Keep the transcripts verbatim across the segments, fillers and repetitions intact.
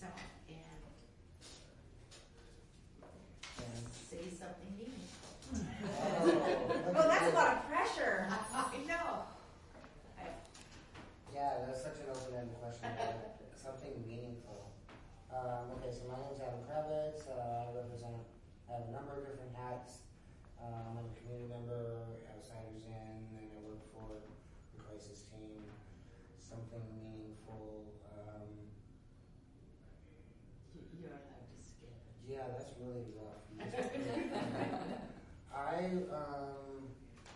yourself and And say something meaningful. oh, Well, that's a lot of pressure. I know. yeah, that's such an open-ended question. But something meaningful. Um, okay, so my name's Adam Kravitz. Uh, I represent. I have a number of different hats. Um, I'm a community member, Outsiders In, and I work for the crisis team. Something meaningful. Um, You're allowed to skip it. yeah, that's really rough. I um,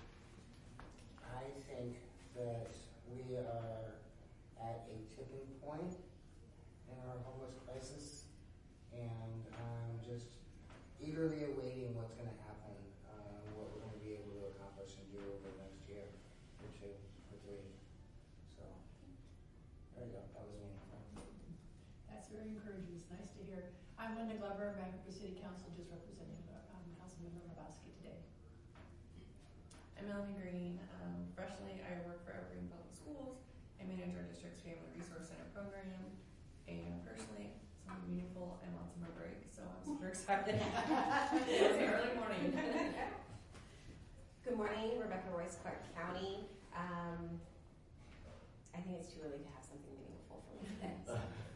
I think that we are at a tipping point in our homeless crisis, and I'm just eagerly awaiting what's going to happen, uh, what we're going to be able to accomplish and do over the next year or two or three. So, there you go. That was meaningful. That's very encouraging. It's nice to hear. I'm Linda Glover, Vancouver City Council, just representing um, Councilmember Hrabowski today. I'm Melanie Green. Um, freshly, I work for Evergreen Public Schools. I manage our district's Family Resource Center program. And personally, something meaningful, I'm on summer break, so I'm super excited. It's early morning. Good morning, Rebecca Royce, Clark County. Um, I think it's too early to have something meaningful for me today. So.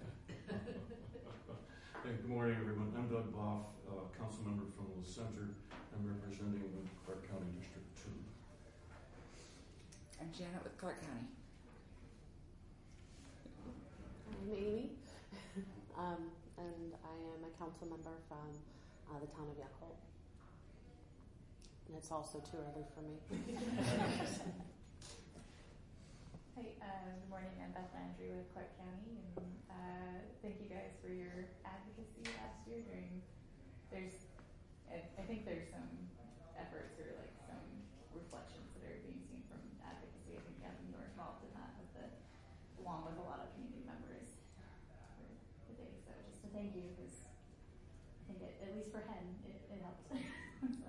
Hey, good morning, everyone. I'm Doug Boff, uh, council member from the Center. I'm representing the Clark County District two. I'm Janet with Clark County. I'm Amy, um, and I am a council member from uh, the town of Yakult. And it's also too early for me. Hi, uh, good morning. I'm Beth Landry with Clark County, and uh, thank you guys for your advocacy last year. During there's, I, I think there's some efforts or like some reflections that are being seen from advocacy. I think Gavin, you were involved in that with the, along with a lot of community members for the day. So just to thank you, because I think it, at least for Hen, it, it helped. So.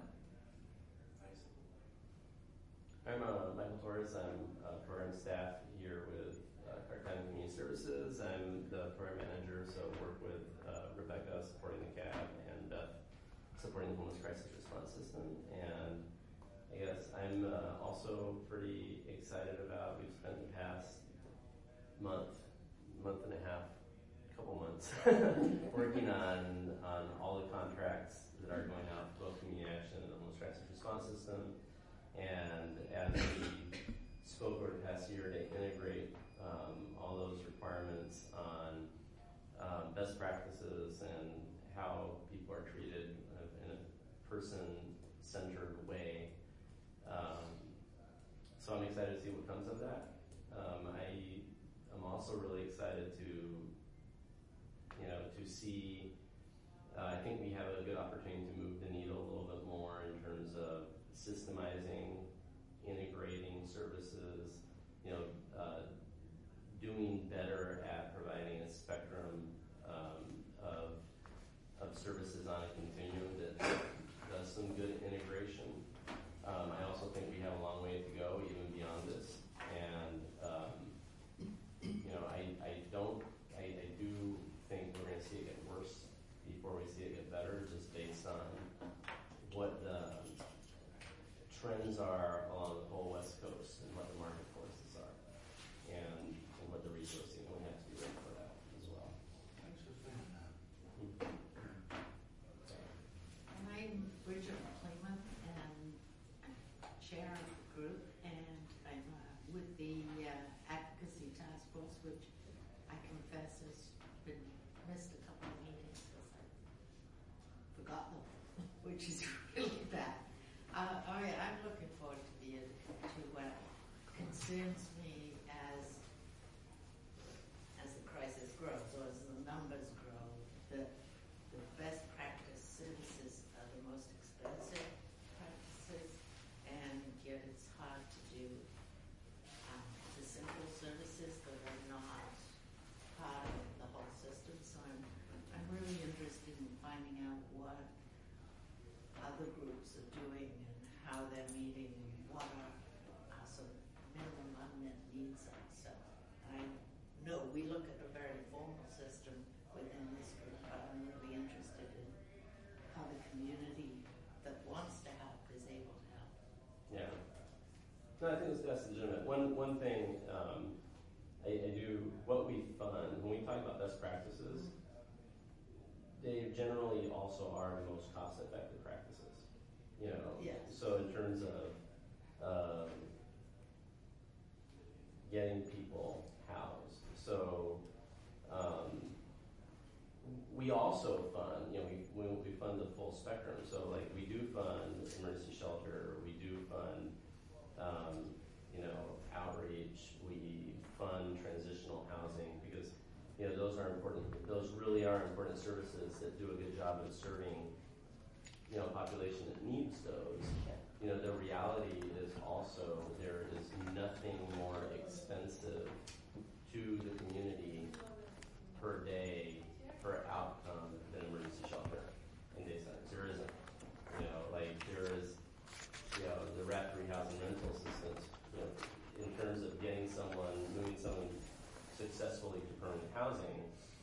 I'm uh, Michael Torres. I'm uh, program staff here with uh, Clark County Community Services. I'm the program manager, so work with uh, Rebecca supporting the C A B and Beth supporting the homeless crisis response system. And I guess I'm uh, also pretty excited about, we've spent the past month, month and a half, couple months working on, on all the contracts that are going out to both Community Action and the homeless crisis response system. And as we spoke over the past year to integrate um, all those requirements on um, best practices and how people are treated in a person-centered way. Um, so I'm excited to see what comes of that. Um, I am also really excited to, you know, to see, uh, I think we have a good opportunity to move the needle a little bit more in terms of systemizing, integrating services, you know, uh, doing better at providing a spectrum um, of, of services on a continuum that does some good integration. Um, I also think we have a long way to go, even beyond this. And, um, you know, I, I don't, I, I do think we're going to see it get worse before we see it get better, just based on what the trends are along the whole West Coast and what the market forces are, and, and what the resourcing, we have to be ready for that as well. Thanks for saying that. And I'm Bridget Plymouth, and chair of the group, and I'm uh, with the uh, advocacy task force, which I confess has been missed a couple of meetings because I forgot them, which is really bad. Uh, oh yeah, I'm looking forward to the to what concerns me as as the crisis grows, or as the numbers grow. The the best practice services are the most expensive practices, and yet it's hard to do um, the simple services that are not part of the whole system. So I'm I'm really interested in finding out what other groups are doing and how they're meeting and what are, are some minimum unmet needs are. So I know we look at a very formal system within this No, I think that's, that's legitimate. One one thing um, I, I do, what we fund, when we talk about best practices, they generally also are the most cost-effective practices. You know, Yes. so in terms of um, getting people housed, so um, we also fund. You know, we, we we fund the full spectrum. So like we do fund emergency shelter. We do fund. Um, you know, outreach, we fund transitional housing because, you know, those are important, those really are important services that do a good job of serving, you know, a population that needs those. You know, the reality is also there is nothing more expensive to the community per day, per outcome than emergency shelter in day centers. There isn't. You know, like there is, you know, the rapid rehousing rental assistance, you know, in terms of getting someone, moving someone successfully to permanent housing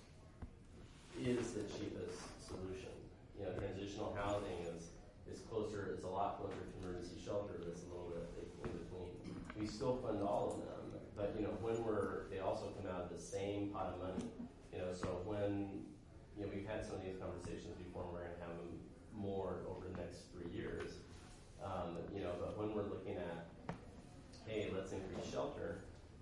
is the cheapest solution. You know, transitional housing is, is closer, it's a lot closer to emergency shelter, but it's a little bit in between. We still fund all of them, but, you know, when we're, they also come out of the same pot of money. You know, so when, you know, we've had some of these conversations before, and we're going to have them more over the next three years. Um, you know, but when we're looking at, hey, let's increase shelter,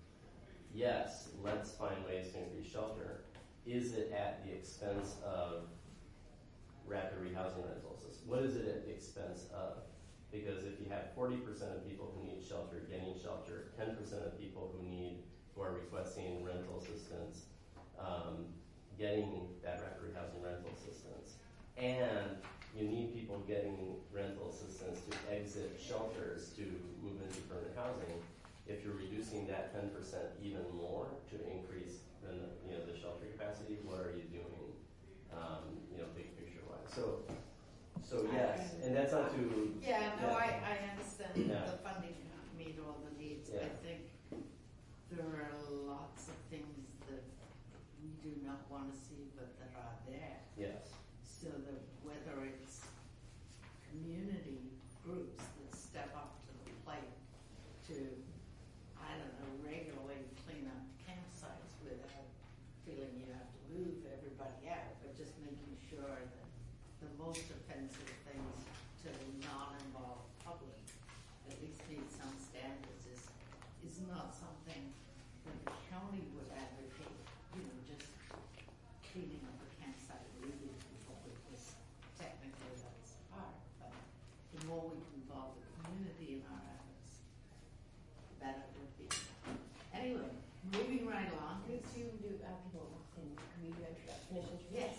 yes, let's find ways to increase shelter. Is it at the expense of rapid rehousing rentals? What is it at the expense of? Because if you have forty percent of people who need shelter getting shelter, ten percent of people who need, who are requesting rental assistance, um, getting that rapid rehousing rental assistance, and you need people getting rental assistance to exit shelters to move into permanent housing. If you're reducing that ten percent even more to increase the, you know, the shelter capacity, what are you doing, um, you know, big picture wise? So, so yes, and that's not to. Yeah, no, yeah. I, I understand Yeah. the funding can't meet all the needs. Yeah. I think there are lots of things that we do not want to see, but that are there. Yes. So that whether it's community groups that step up to the plate to, I don't know, regularly clean up campsites without feeling you have to move everybody out, but just making sure that the most offensive things to the non-involved public at least meet some standards is, is not something that the county would advocate, you know, just cleaning up a campsite leaving people because technically that's hard, but the more we can involve the community in our efforts, the better it would be. Anyway, moving right along. Could you do, uh, people in, can we do introduction, introduction? Yes.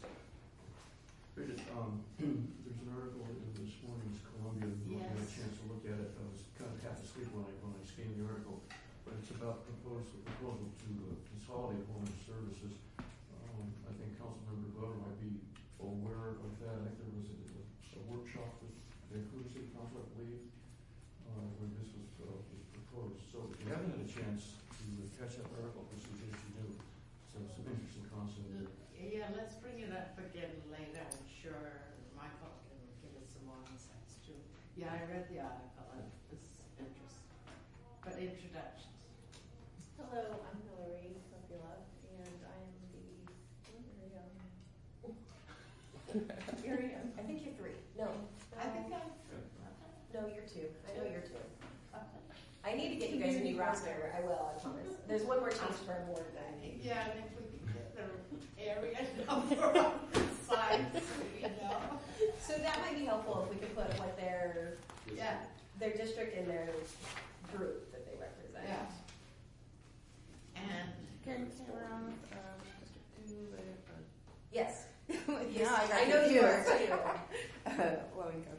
Bridget, um, there's an article in this morning's Columbia, if you had a Yes. chance to look at it. I was kind of half asleep when I, when I scanned the article, but it's about proposal, proposal to uh, consolidate homeless services. Um, I think Councilmember Glover might be aware of that. I think there was a, a workshop with Vancouver City Council, I believe, uh, when this was, uh, was proposed. So if you haven't had a chance to catch that article, please suggest you do. So some interesting concept. Yeah, let's bring it up again later. I'm sure Michael can give us some more insights too. Yeah, I read the article. It was interesting. But introductions. Hello, I'm Hillary Sopila, and I am the. Oh, here I am. I think you're three. No. I think I. No, you're two. I know you're two. I need to get you guys a new roster. I will, I promise. There's one more change for our board that I need. Yeah, I think we can get the area number on the side, so we know. So that might be helpful if we could put what their, Yeah. their district and their group that they represent. Yeah. And Karen Cameron, um, District Two, uh, Yes. Yeah, I got I know you are confused. too. Uh, Wellington.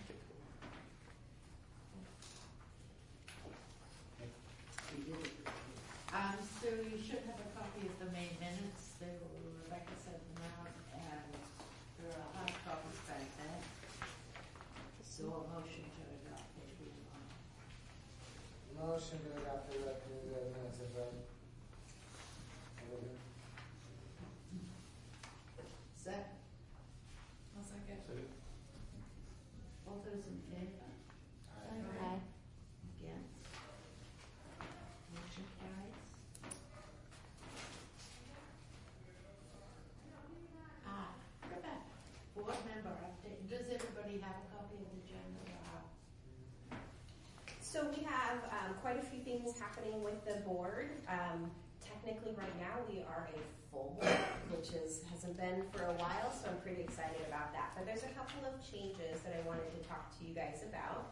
we did it. Um, so you should have a copy of the main minutes. They were, Rebecca sent them out, and there are hard copies back there. So a motion to adopt if we want. Motion to adopt the, rec- the minutes of the. Second, I'll second. all those in favor? Aye. Against? quite a few things happening with the board. Um, technically, right now we are a full board, which is, hasn't been for a while, so I'm pretty excited about that. But there's a couple of changes that I wanted to talk to you guys about.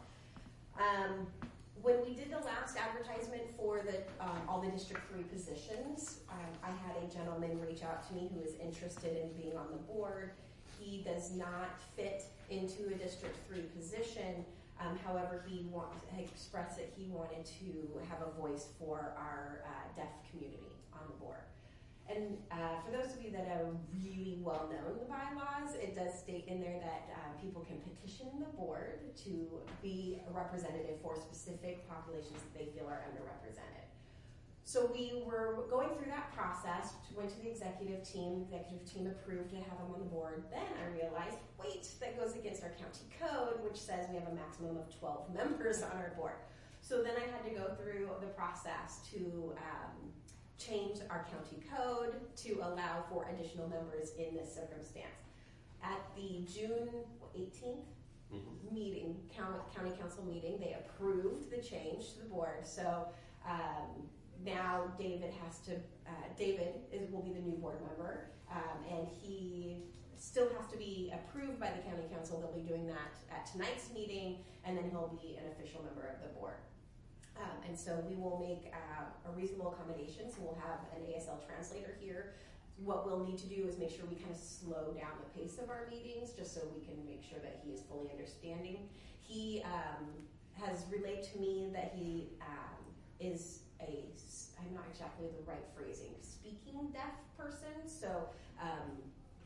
Um, when we did the last advertisement for the um, all the District three positions, um, I had a gentleman reach out to me who is interested in being on the board. He does not fit into a District three position. Um, however, he want, expressed that he wanted to have a voice for our uh, deaf community on the board. And uh, for those of you that are really well known in the bylaws, it does state in there that uh, people can petition the board to be a representative for specific populations that they feel are underrepresented. So we were going through that process, went to the executive team, the executive team approved to have him on the board. Then I realized, wait, that goes against our county code, which says we have a maximum of twelve members on our board. So then I had to go through the process to um, change our county code to allow for additional members in this circumstance. At the June eighteenth mm-hmm. meeting, county, county council meeting, they approved the change to the board. So um, now David has to, uh, David is, will be the new board member, um, and he still has to be approved by the county council. They'll be doing that at tonight's meeting, and then he'll be an official member of the board. Um, and so we will make uh, a reasonable accommodation. So we'll have an A S L translator here. What we'll need to do is make sure we kind of slow down the pace of our meetings just so we can make sure that he is fully understanding. He um, has relayed to me that he um, is a, I'm not exactly the right phrasing, speaking deaf person. So um,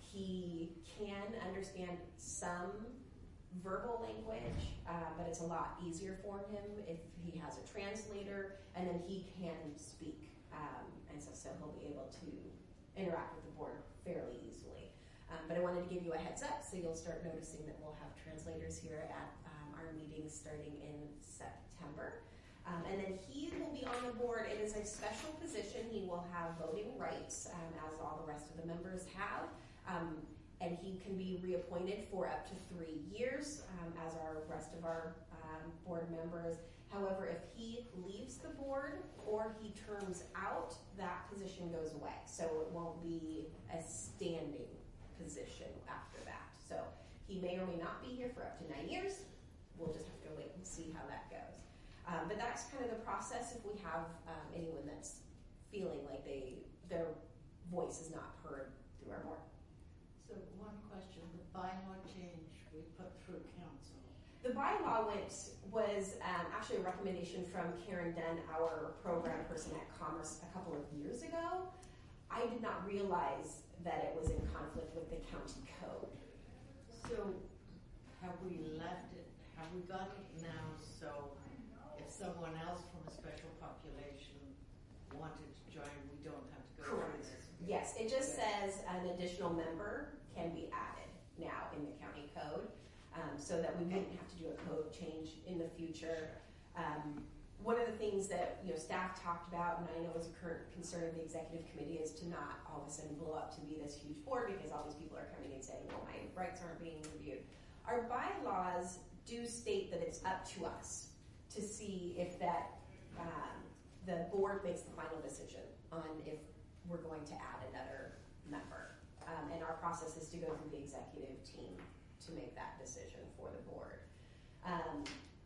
he can understand some verbal language, uh, but it's a lot easier for him if he has a translator, and then he can speak, um, and so, so he'll be able to interact with the board fairly easily. Um, but I wanted to give you a heads up so you'll start noticing that we'll have translators here at um, our meetings starting in September. Um, and then he will be on the board. It is a special position. He will have voting rights, um, as all the rest of the members have. Um, and he can be reappointed for up to three years, um, as our rest of our um, board members. However, if he leaves the board or he terms out, that position goes away. So it won't be a standing position after that. So he may or may not be here for up to nine years. We'll just have to wait and see how that goes. Um, but that's kind of the process if we have um, anyone that's feeling like they their voice is not heard through our board. So one question, the bylaw change we put through council. The bylaw went, was um, actually a recommendation from Karen Dunn, our program person at Commerce, a couple of years ago. I did not realize that it was in conflict with the county code. So have we left it, have we got it now so if someone else from a special population wanted to join, we don't have to go Correct. through this? Yes, it just says an additional member can be added now in the county code, um, so that we wouldn't have to do a code change in the future. Um, one of the things that you know staff talked about, and I know is a current concern of the executive committee, is to not all of a sudden blow up to be this huge board because all these people are coming and saying, well, my rights aren't being reviewed. Our bylaws do state that it's up to us to see if that um, the board makes the final decision on if we're going to add another member. Um, and our process is to go through the executive team to make that decision for the board. Um,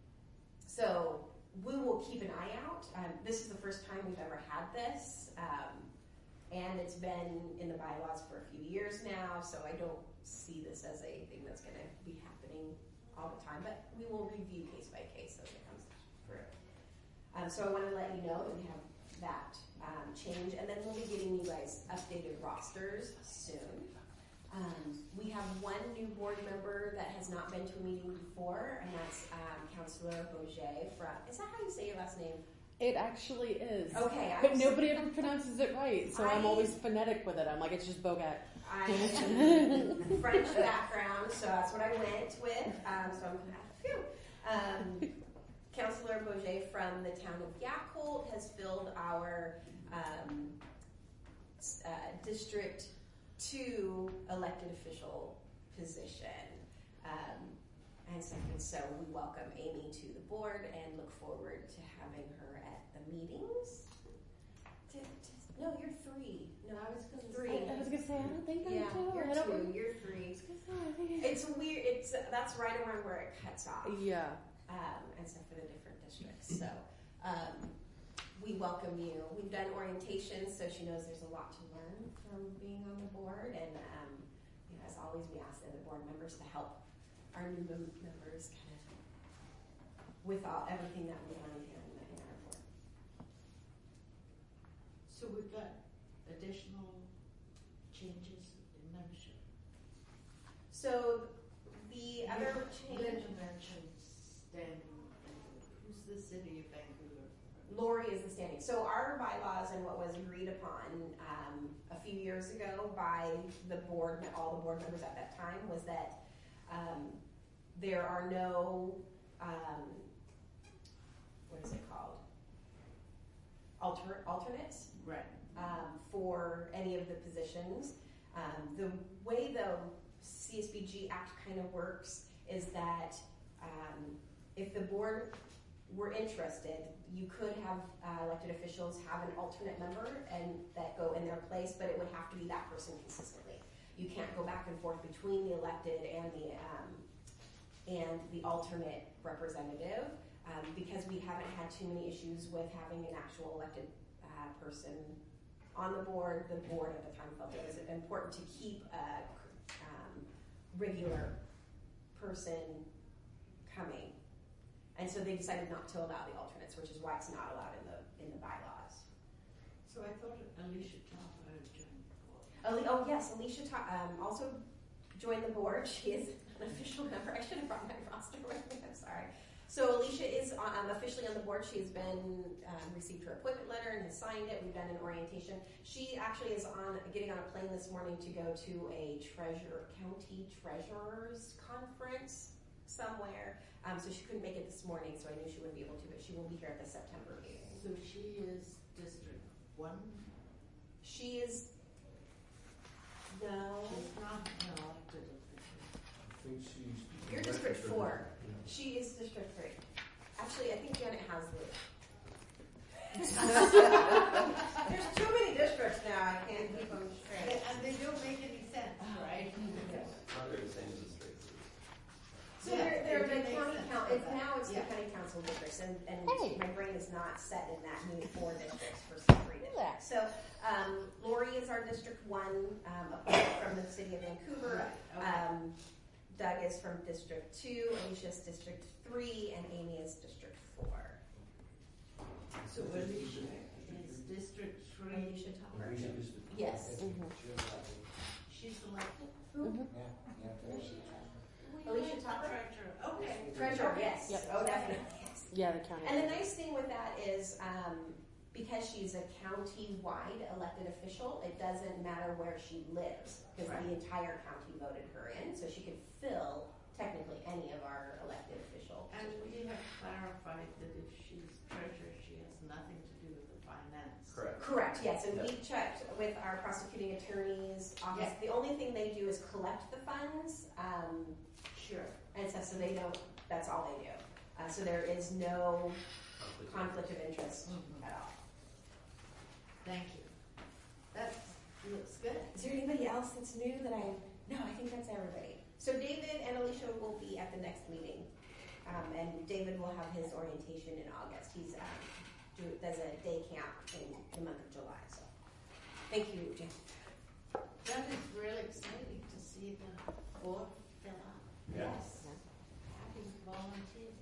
so we will keep an eye out. Um, this is the first time we've ever had this. Um, and it's been in the bylaws for a few years now, so I don't see this as a thing that's going to be happening all the time. But we will review case by case as it comes through. Um, so I want to let you know that we have that um, change, and then we'll be getting you guys updated rosters soon. Um, we have one new board member that has not been to a meeting before, and that's um, Councillor Bourget from, is that how you say your last name? It actually is. Okay. But nobody ever pronounces it right, so I, I'm always phonetic with it. I'm like, it's just Bogat. I am French background, so that's what I went with. Um, so I'm glad. Phew. Um, Councillor Bourget from the town of Yacolt has filled our um, uh, District two elected official position. Um, and stuff. And so we welcome Amy to the board and look forward to having her at the meetings. To, to, no, you're three. No, I was gonna I, I was gonna say I don't think I'm yeah, two. you're I don't two. You're three. I was gonna say, I think It's weird. It's that's right around where it cuts off. yeah. Um, and stuff for the different districts. So um, we welcome you. We've done orientation, so she knows there's a lot to learn from being on the board. And um, you know, as always, we ask the other board members to help our new mem- members kind of with all everything that we learned here in, the, in our board. So we've got additional changes in membership. So the other change, Linda mentioned standing. Who's the city of Vancouver? Lori is the standing. So our bylaws and what was agreed upon um, a few years ago by the board, all the board members at that time, was that um, there are no, um, what is it called? Alter, alternates Right. um, for any of the positions. Um, the way the C S B G Act kind of works is that um, if the board were interested, you could have uh, elected officials have an alternate member and that go in their place, but it would have to be that person consistently. You can't go back and forth between the elected and the um, and the alternate representative um, because we haven't had too many issues with having an actual elected uh, person on the board. The board at the time felt it was important to keep a um, regular person coming. And so they decided not to allow the alternates, which is why it's not allowed in the in the bylaws. So I thought Alicia Topper had joined the board. Ali- oh yes, Alicia Ta- um, also joined the board. She is an official member. I should have brought my roster with me. I'm sorry. So Alicia is um, officially on the board. She has been um, received her appointment letter and has signed it. We've done an orientation. She actually is on getting on a plane this morning to go to a treasure county treasurers conference somewhere. Um, so she couldn't make it this morning, so I knew she wouldn't be able to, but she will be here at the September meeting. So she is District One. She is no. She's not an elected official. I think she's. You're District Four. Yeah. She is District Three. Actually, I think Janet has the. There's too many districts now. I can't keep them straight. And they don't make any sense, right? Not very the same as the streets. So Yeah, they're, they're they the do county make sense council. for It's that. now it's Yeah. the county council districts, and, and Hey. my brain is not set in that new four districts for some three Yeah. districts. So um, Lori is our District One, um, appointed from the city of Vancouver. Right, okay. Um, Doug is from District Two, Alicia's District Three, and Amy is District Four. So Alicia is District Three. Alicia Topper. Alicia is the- Yes. Mhm. She's elected. Mhm. Yeah, yeah. Is she? Alicia Topper? Treasurer. Okay. Treasurer, yes. Yep. Oh, definitely. Yes. Yeah, the county. And the nice thing with that is, um, because she's a county-wide elected official, it doesn't matter where she lives, because Right. the entire county voted her in, so she could fill technically any of our elected official And positions. we have clarified that if she's treasurer, she has nothing to do with the finance. Correct. Correct, yes, and Yeah. we checked with our prosecuting attorney's office. Yeah. The only thing they do is collect the funds, um, Sure. and so, so they don't, that's all they do. Uh, so there is no conflict of interest Mhm. at all. Thank you. That looks good. Is there anybody else that's new that I, no, I think that's everybody. So David and Alicia will be at the next meeting. Um, and David will have his orientation in August. He's, um, do, does a day camp in the month of July, so. Thank you, Jim. That is really exciting to see the board fill up. Yeah. Yes. Happy volunteers.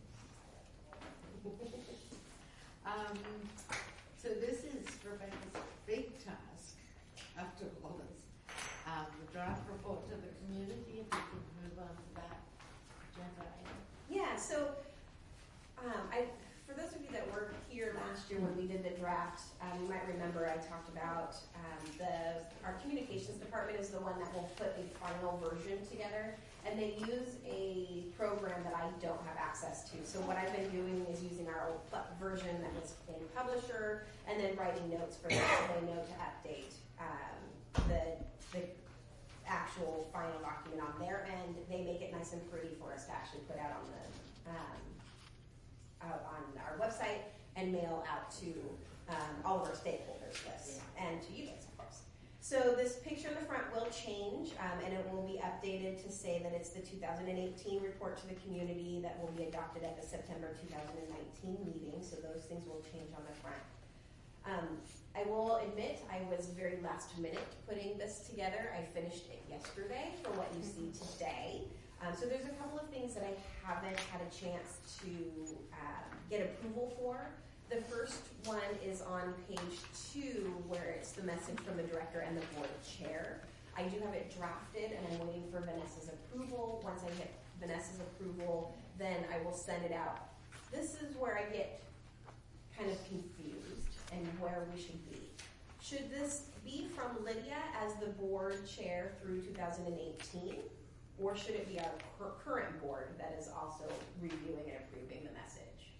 um, so this is Rebecca's big task after all this. Um, the draft report to the community, if we could move on to that agenda item. Yeah, so um, I, for those of you that were here last year when we did the draft, um, you might remember I talked about um, the our communications department is the one that will put a final version together, and they use a program that I don't have access to. So what I've been doing is using our old pl- version that was in Publisher, and then writing notes for them so they know to update um, the the actual final document on their end. They make it nice and pretty for us to actually put out on the um, out on our website and mail out to um, all of our stakeholders lists and to you guys, of course. So this picture in the front will change, um, and it will be updated to say that it's the two thousand eighteen report to the community that will be adopted at the September two thousand nineteen meeting. So those things will change on the front. Um, I will admit I was very last minute putting this together. I finished it yesterday for what you see today. Um, so there's a couple of things that I haven't had a chance to um, get approval for. The first one is on page two, where it's the message from the director and the board chair. I do have it drafted, and I'm waiting for Vanessa's approval. Once I get Vanessa's approval, then I will send it out. This is where I get kind of confused and where we should be. Should this be from Lydia as the board chair through two thousand eighteen? Or should it be our cur- current board that is also reviewing and approving the message?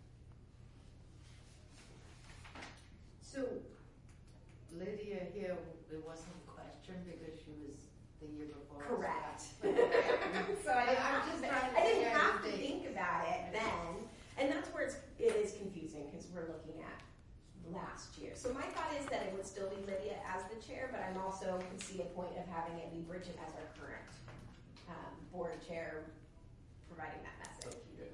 So Lydia here, it wasn't a question because she was the year before. Correct. So So I, I'm just trying to I didn't figure have out to the date. think about it then. And that's where it's, it is confusing because we're looking at last year. So my thought is that it would still be Lydia as the chair, but I'm also can see a point of having it be Bridget as our current um, board chair providing that message.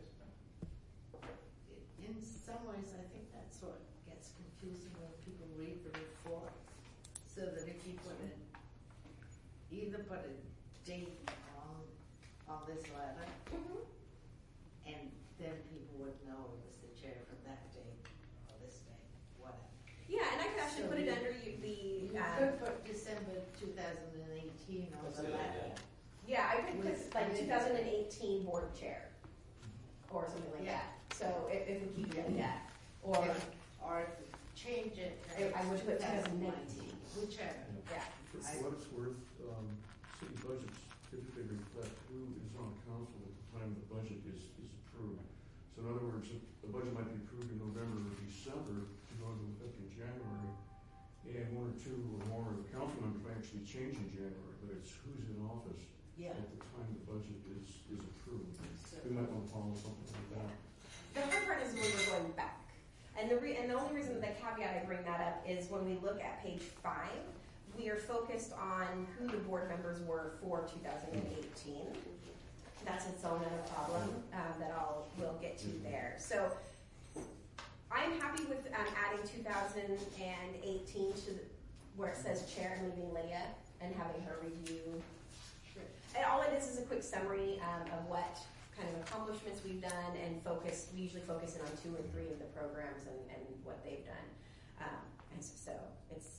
In some ways, I think that's what gets confusing when people read the report. So that if you put it, either put a date on, on this letter, Mm-hmm. and then people would know it was the chair from that date or this date, whatever. Yeah, and I could actually So put it you- under you, the, You um, could put December two thousand eighteen on That's the a good letter. idea. yeah, I could put With- like with- two thousand eighteen board chair or something like Yeah. that. So if, if we keep it, yeah. Or, If- Or if you change it. I- I would put twenty nineteen, whichever. yeah. For I- what it's worth, um, city budgets typically reflect who is on council at the time the budget is, is approved. So in other words, if the budget might be approved in November or December to go into effect in January, and one or two or more of the council members may actually change in January, but it's who's in office Yeah. at the time the budget is, is approved. So- We might want to follow something like that. The hard part is when we're going back. And the re- and the only reason, the caveat I bring that up is when we look at page five, we are focused on who the board members were for two thousand eighteen. That's its own other problem um, that I'll we'll get to there. So I'm happy with um, adding two thousand eighteen to the, where it says chair and leaving Lydia and having her review. And all it is is a quick summary um, of what kind of accomplishments we've done and focus. We usually focus in on two or three of the programs and, and what they've done. Um, and so it's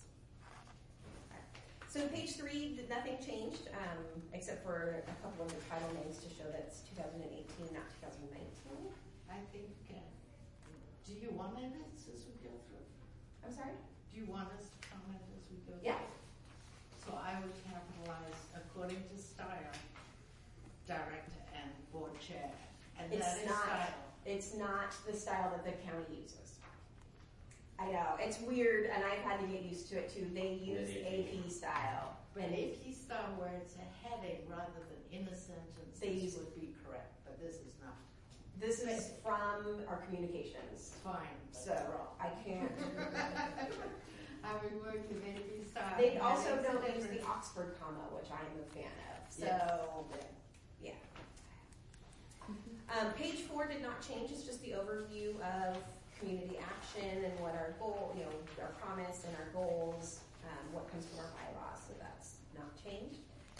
so page three, nothing changed um, except for a couple of the title names to show that it's two thousand eighteen, not two thousand nineteen. I think, uh, do you want edits as we go through? I'm sorry? Do you want us to comment as we go through? Yeah. So I would capitalize according to style, director and board chair. And It's that is not- style. It's not the style that the county uses. I know, it's weird, and I've had to get used to it too. They use The A P style. But and A P style where it's a heading rather than in a sentence, They this use- would be correct, but this is not. This is from our communications. Fine, but So it's wrong. I can't. Having worked with A P style. They also headings are don't use the different. Oxford comma, which I am a fan of. So, Yes. yeah. Um, page four did not change. It's just the overview of community action and what our goal, you know, our promise and our goals, um, what comes from our bylaws. So that's not changed.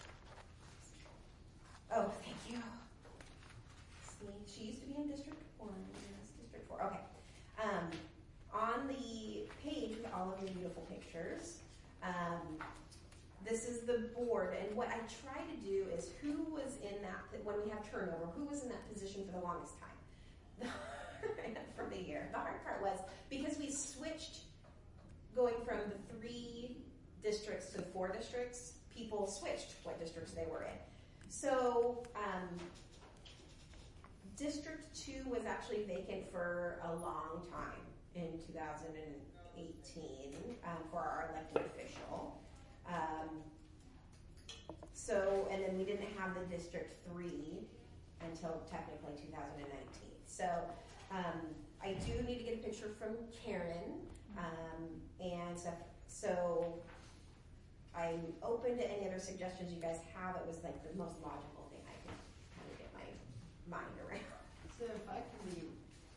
Oh, thank you. See, she used to be in District One. Yes, District Four. Okay. Um, on the page with all of your beautiful pictures, um, this is the board, and what I try to do is who was in that, when we have turnover, who was in that position for the longest time from the year. The hard part was, because we switched, going from the three districts to the four districts, people switched what districts they were in. So, um, District two was actually vacant for a long time in two thousand eighteen um, for our elected official. Um, So, and then we didn't have the District three until technically two thousand nineteen. So, um, I do need to get a picture from Karen, um, and so, so I'm open to any other suggestions you guys have. It was like the most logical thing I could kind of get my mind around. So if I can be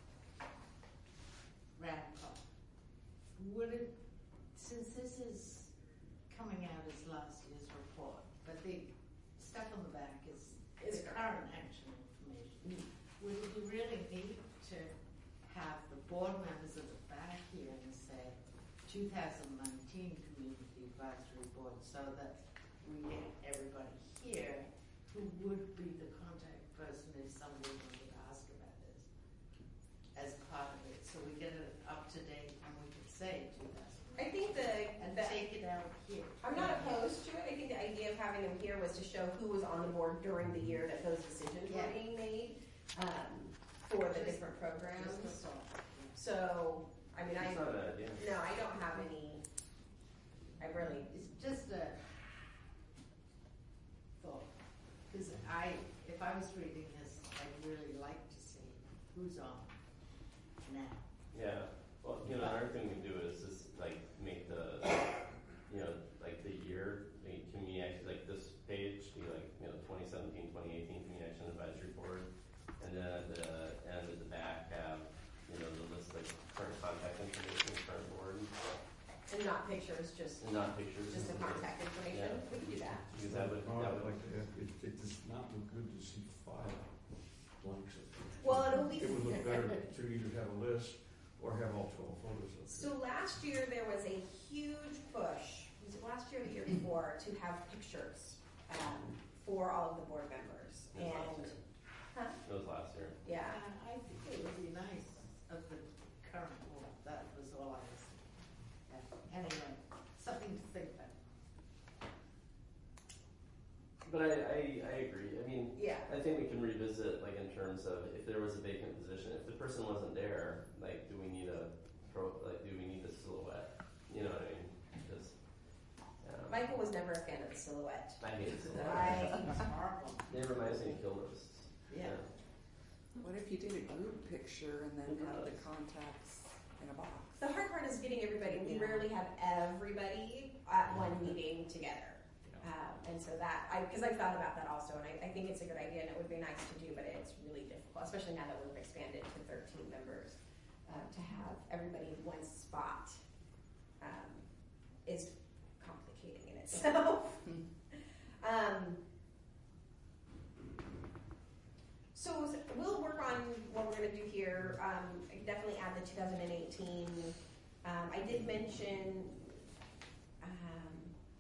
radical, would it, since this is coming out as last year's report, but the stuff on the back is, Is is current actual information, would you really need to have the board members at the back here and say two thousand nineteen Community Advisory Board, so that we get everybody here who would be the contact person if somebody wanted to ask about this as part of it, so we get it up to date and we could say two thousand nineteen. I think the, And the take it out here. I'm not opposed to it. I think the idea of having them here was to show who was on the board during the year that those decisions Yeah. were being made um, for the Just- different programs. Just a thought. So, I mean, I It's not a bad idea. no, I don't have any. I really It's just a thought, because I, if I was reading this, I'd really like to see who's on now. Yeah. Well, you know, another thing we can do is just like make the, you know, like the year, like, can we actually, like this page be like, you know, twenty seventeen, twenty eighteen Community Action Advisory Board, and then at the end at the back have, you know, the list of current contact information, current board, and not pictures, just and not pictures. just the and- contact information. Yeah. We can do that. Because that would, Oh, that I'd would, like to have, it, it does not look good to see five blanks up there. Well, it'll be. It would look better to either have a list or have all twelve photos up there. So last year there was a huge push. Was it last year or the year before to have pictures um, for all of the board members? It was last And year. huh? it was last year. Yeah. And I think it would be nice of the current board, that was all I was, yeah. Anyway, something to think about. But I, I, I agree. I mean, Yeah. I think we can revisit, like, in terms of if there was a vacant position, if the person wasn't there, like, do we need a pro, like, do we need a silhouette? You know what I mean? Because, um, Michael was never a fan of the silhouette. I hate silhouette. I It's horrible. It reminds me of kill lists. Yeah. What if you did a group picture and then had the contacts in a box? The hard part is getting everybody. We rarely have everybody at one meeting together. Um, and so that, I because I've thought about that also, and I, I think it's a good idea and it would be nice to do, but it's really difficult, especially now that we've expanded to thirteen members, uh, to have everybody in one spot um, is complicating in itself. um, so we'll work on what we're going to do here. Um, I can definitely add the two thousand eighteen. Um, I did mention. Um,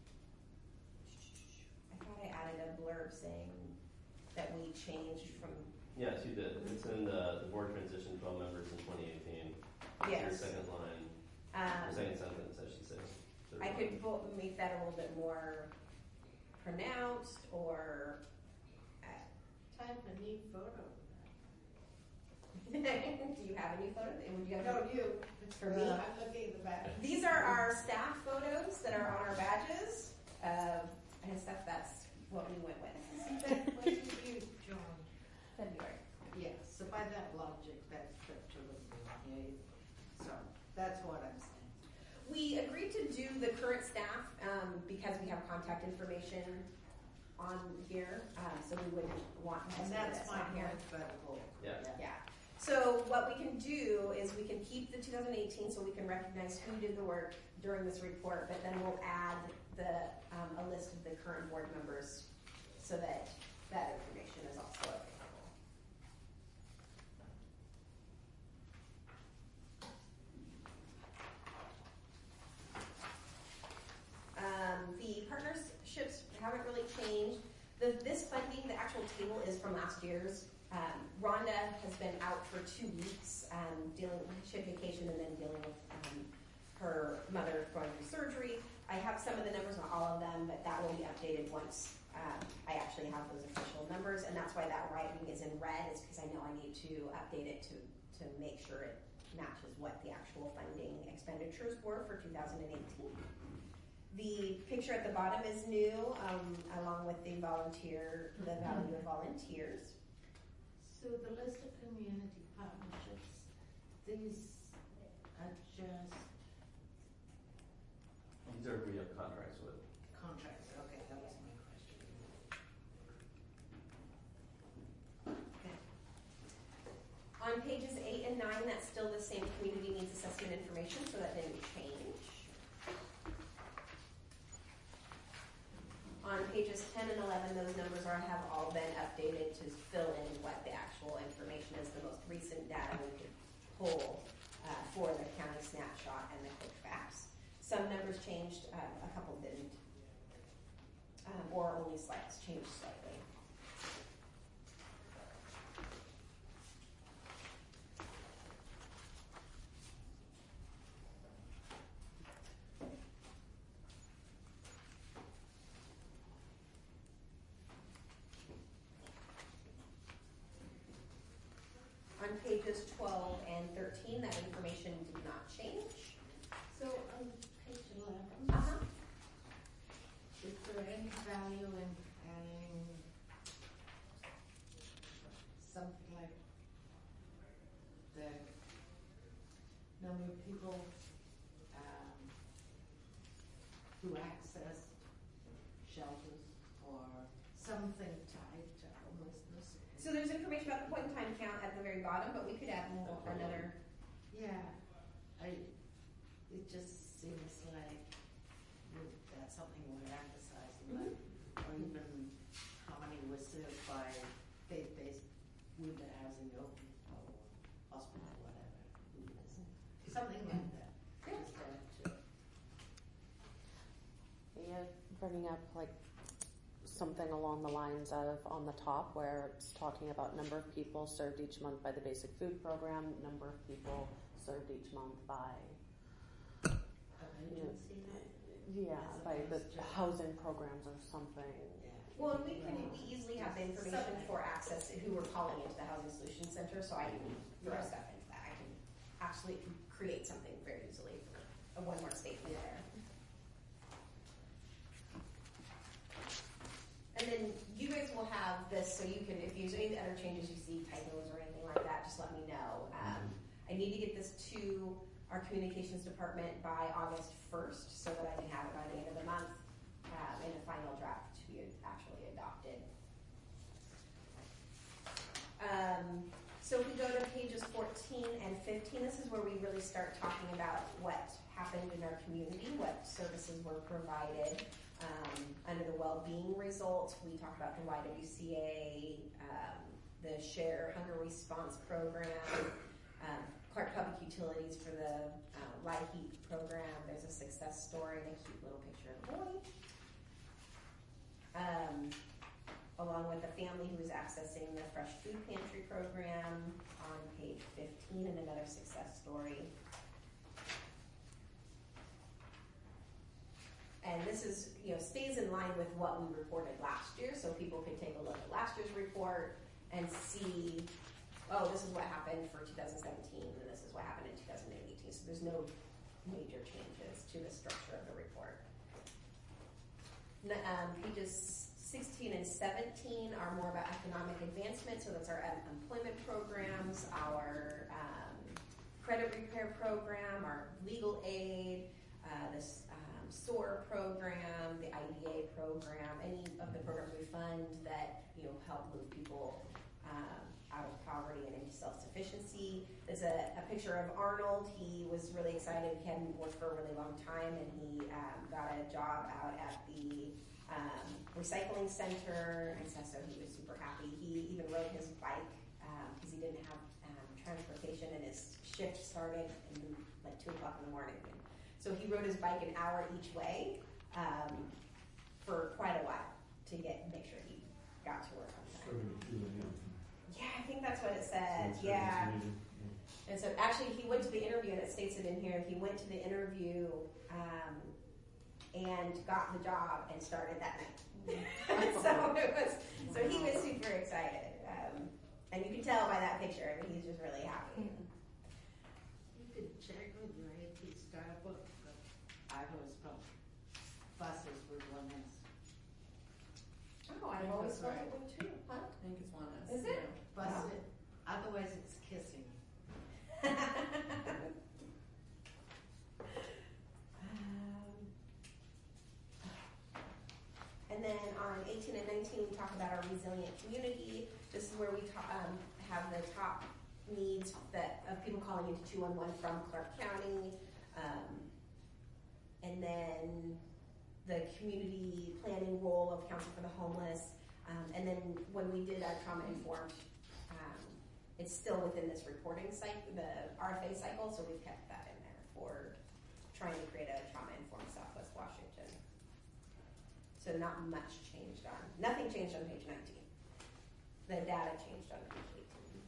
I thought I added a blurb saying that we changed from. Yes, you did. It's in the, the board transition twelve members in twenty eighteen. It's your Yes. second line, Um, or second sentence, I should say. Third I line. could vo- make that a little bit more pronounced, or uh, Type a neat photo. do you have any photos? Would you have? No, you. For me? Uh, I'm looking at the back. These are our staff photos that are on our badges. Uh, and stuff. That's what we went with. When did you join? February. Yeah, so by that logic, that's Trip to Lisbon. So that's what I'm saying. We agreed to do the current staff um, because we have contact information on here, um, so we wouldn't want to And have that's this my on here. point for the whole. Yeah. Yeah. So what we can do is we can keep the two thousand eighteen so we can recognize who did the work during this report, but then we'll add the um, a list of the current board members so that that information is also available. Um, the partnerships haven't really changed. The, this funding, the actual table is from last year's. Um, Rhonda has been out for two weeks um, dealing with she had vacation and then dealing with um, her mother going through surgery. I have some of the numbers, not all of them, but that will be updated once um, I actually have those official numbers. And that's why that writing is in red, is because I know I need to update it to, to make sure it matches what the actual funding expenditures were for two thousand eighteen. The picture at the bottom is new, um, along with the volunteer, the value of volunteers. So the list of community partnerships, these are just These are we have contracts with. contracts. Okay, that was my question. Okay. On pages eight and nine, that's still the same community needs assessment information, so that didn't change. On pages ten and eleven, those numbers are have all been updated to fill in what the actual information is, the most recent data we could pull uh, for the county snapshot and the quick facts. Some numbers changed, uh, a couple didn't, um, or only slight changed slightly. On pages twelve and thirteen, that information did not change. So on page eleven, Uh-huh. is there any value in adding something like the number of people um, who access shelters or something tied to homelessness? So there's information about the point in time count at the very bottom, but we could add more, another. Yeah, I, it just seems like we- that's something we're emphasizing, like, or even how many were served by faith-based with the housing open or hospital, whatever, something like that. Just add to it. Yeah, bringing up like something along the lines of on the top where it's talking about number of people served each month by the basic food program, number of people served each month by Emergency, yeah, As by the opposed to- housing programs or something. yeah. Well, and we can we easily have the information for access who we're calling into the Housing Solutions Center, so I can throw stuff into that. I can actually create something very easily for a one more statement there. And then you guys will have this, so you can, if there's any other changes you see, typos or anything like that, just let me know. Um, I need to get this to our communications department by August first, so that I can have it by the end of the month, um, in a final draft to be actually adopted. Um, so if we go to pages fourteen and fifteen, this is where we really start talking about what happened in our community, what services were provided. Um, under the well-being results, we talk about the Y W C A, um, the Share Hunger Response Program, um, Clark Public Utilities for the uh, Light Heat Program. There's a success story and a cute little picture of a boy. Um, along with a family who is accessing the Fresh Food Pantry Program on page fifteen, and another success story. And this is, you know, stays in line with what we reported last year, so people could take a look at last year's report and see, oh, this is what happened for two thousand seventeen, and this is what happened in two thousand eighteen. So there's no major changes to the structure of the report. Um, pages sixteen and seventeen are more about economic advancement, so that's our employment programs, our um, credit repair program, our legal aid, uh, this S O A R program, the I D A program, any of the programs we fund that, you know, help move people um, out of poverty and into self-sufficiency. There's a, a picture of Arnold. He was really excited. He hadn't worked for a really long time, and he um, got a job out at the um, recycling center, and so, so he was super happy. He even rode his bike because um, he didn't have um, transportation, and his shift started at like two o'clock in the morning. So he rode his bike an hour each way um, for quite a while to get make sure he got to work on time. Starting at two a.m. Yeah, I think that's what it said. So it's Yeah. seventeen, yeah. And so actually he went to the interview, and it states it in here. He went to the interview um, and got the job and started that night. so it was. So he was super excited, um, and you can tell by that picture. I mean, he's just really happy. You could check with your A P Starbucks, but I was from I've think always that's felt right. it would too, huh? I think it's one S. Is it? Busted. Otherwise, it's kissing. Um, And then on eighteen and nineteen, we talk about our resilient community. This is where we ta- um, have the top needs that of people calling into two one one from Clark County. Um, and then the community planning role of Council for the Homeless. Um, and then when we did a trauma informed, um, it's still within this reporting cycle, the R F A cycle, so we've kept that in there for trying to create a trauma informed Southwest Washington. So not much changed on, nothing changed on page nineteen. The data changed on page eighteen.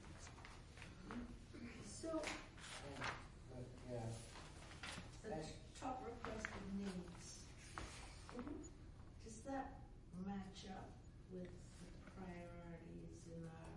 So, Yeah, but, yeah. the That's- top requested needs, does that match up with the priorities in our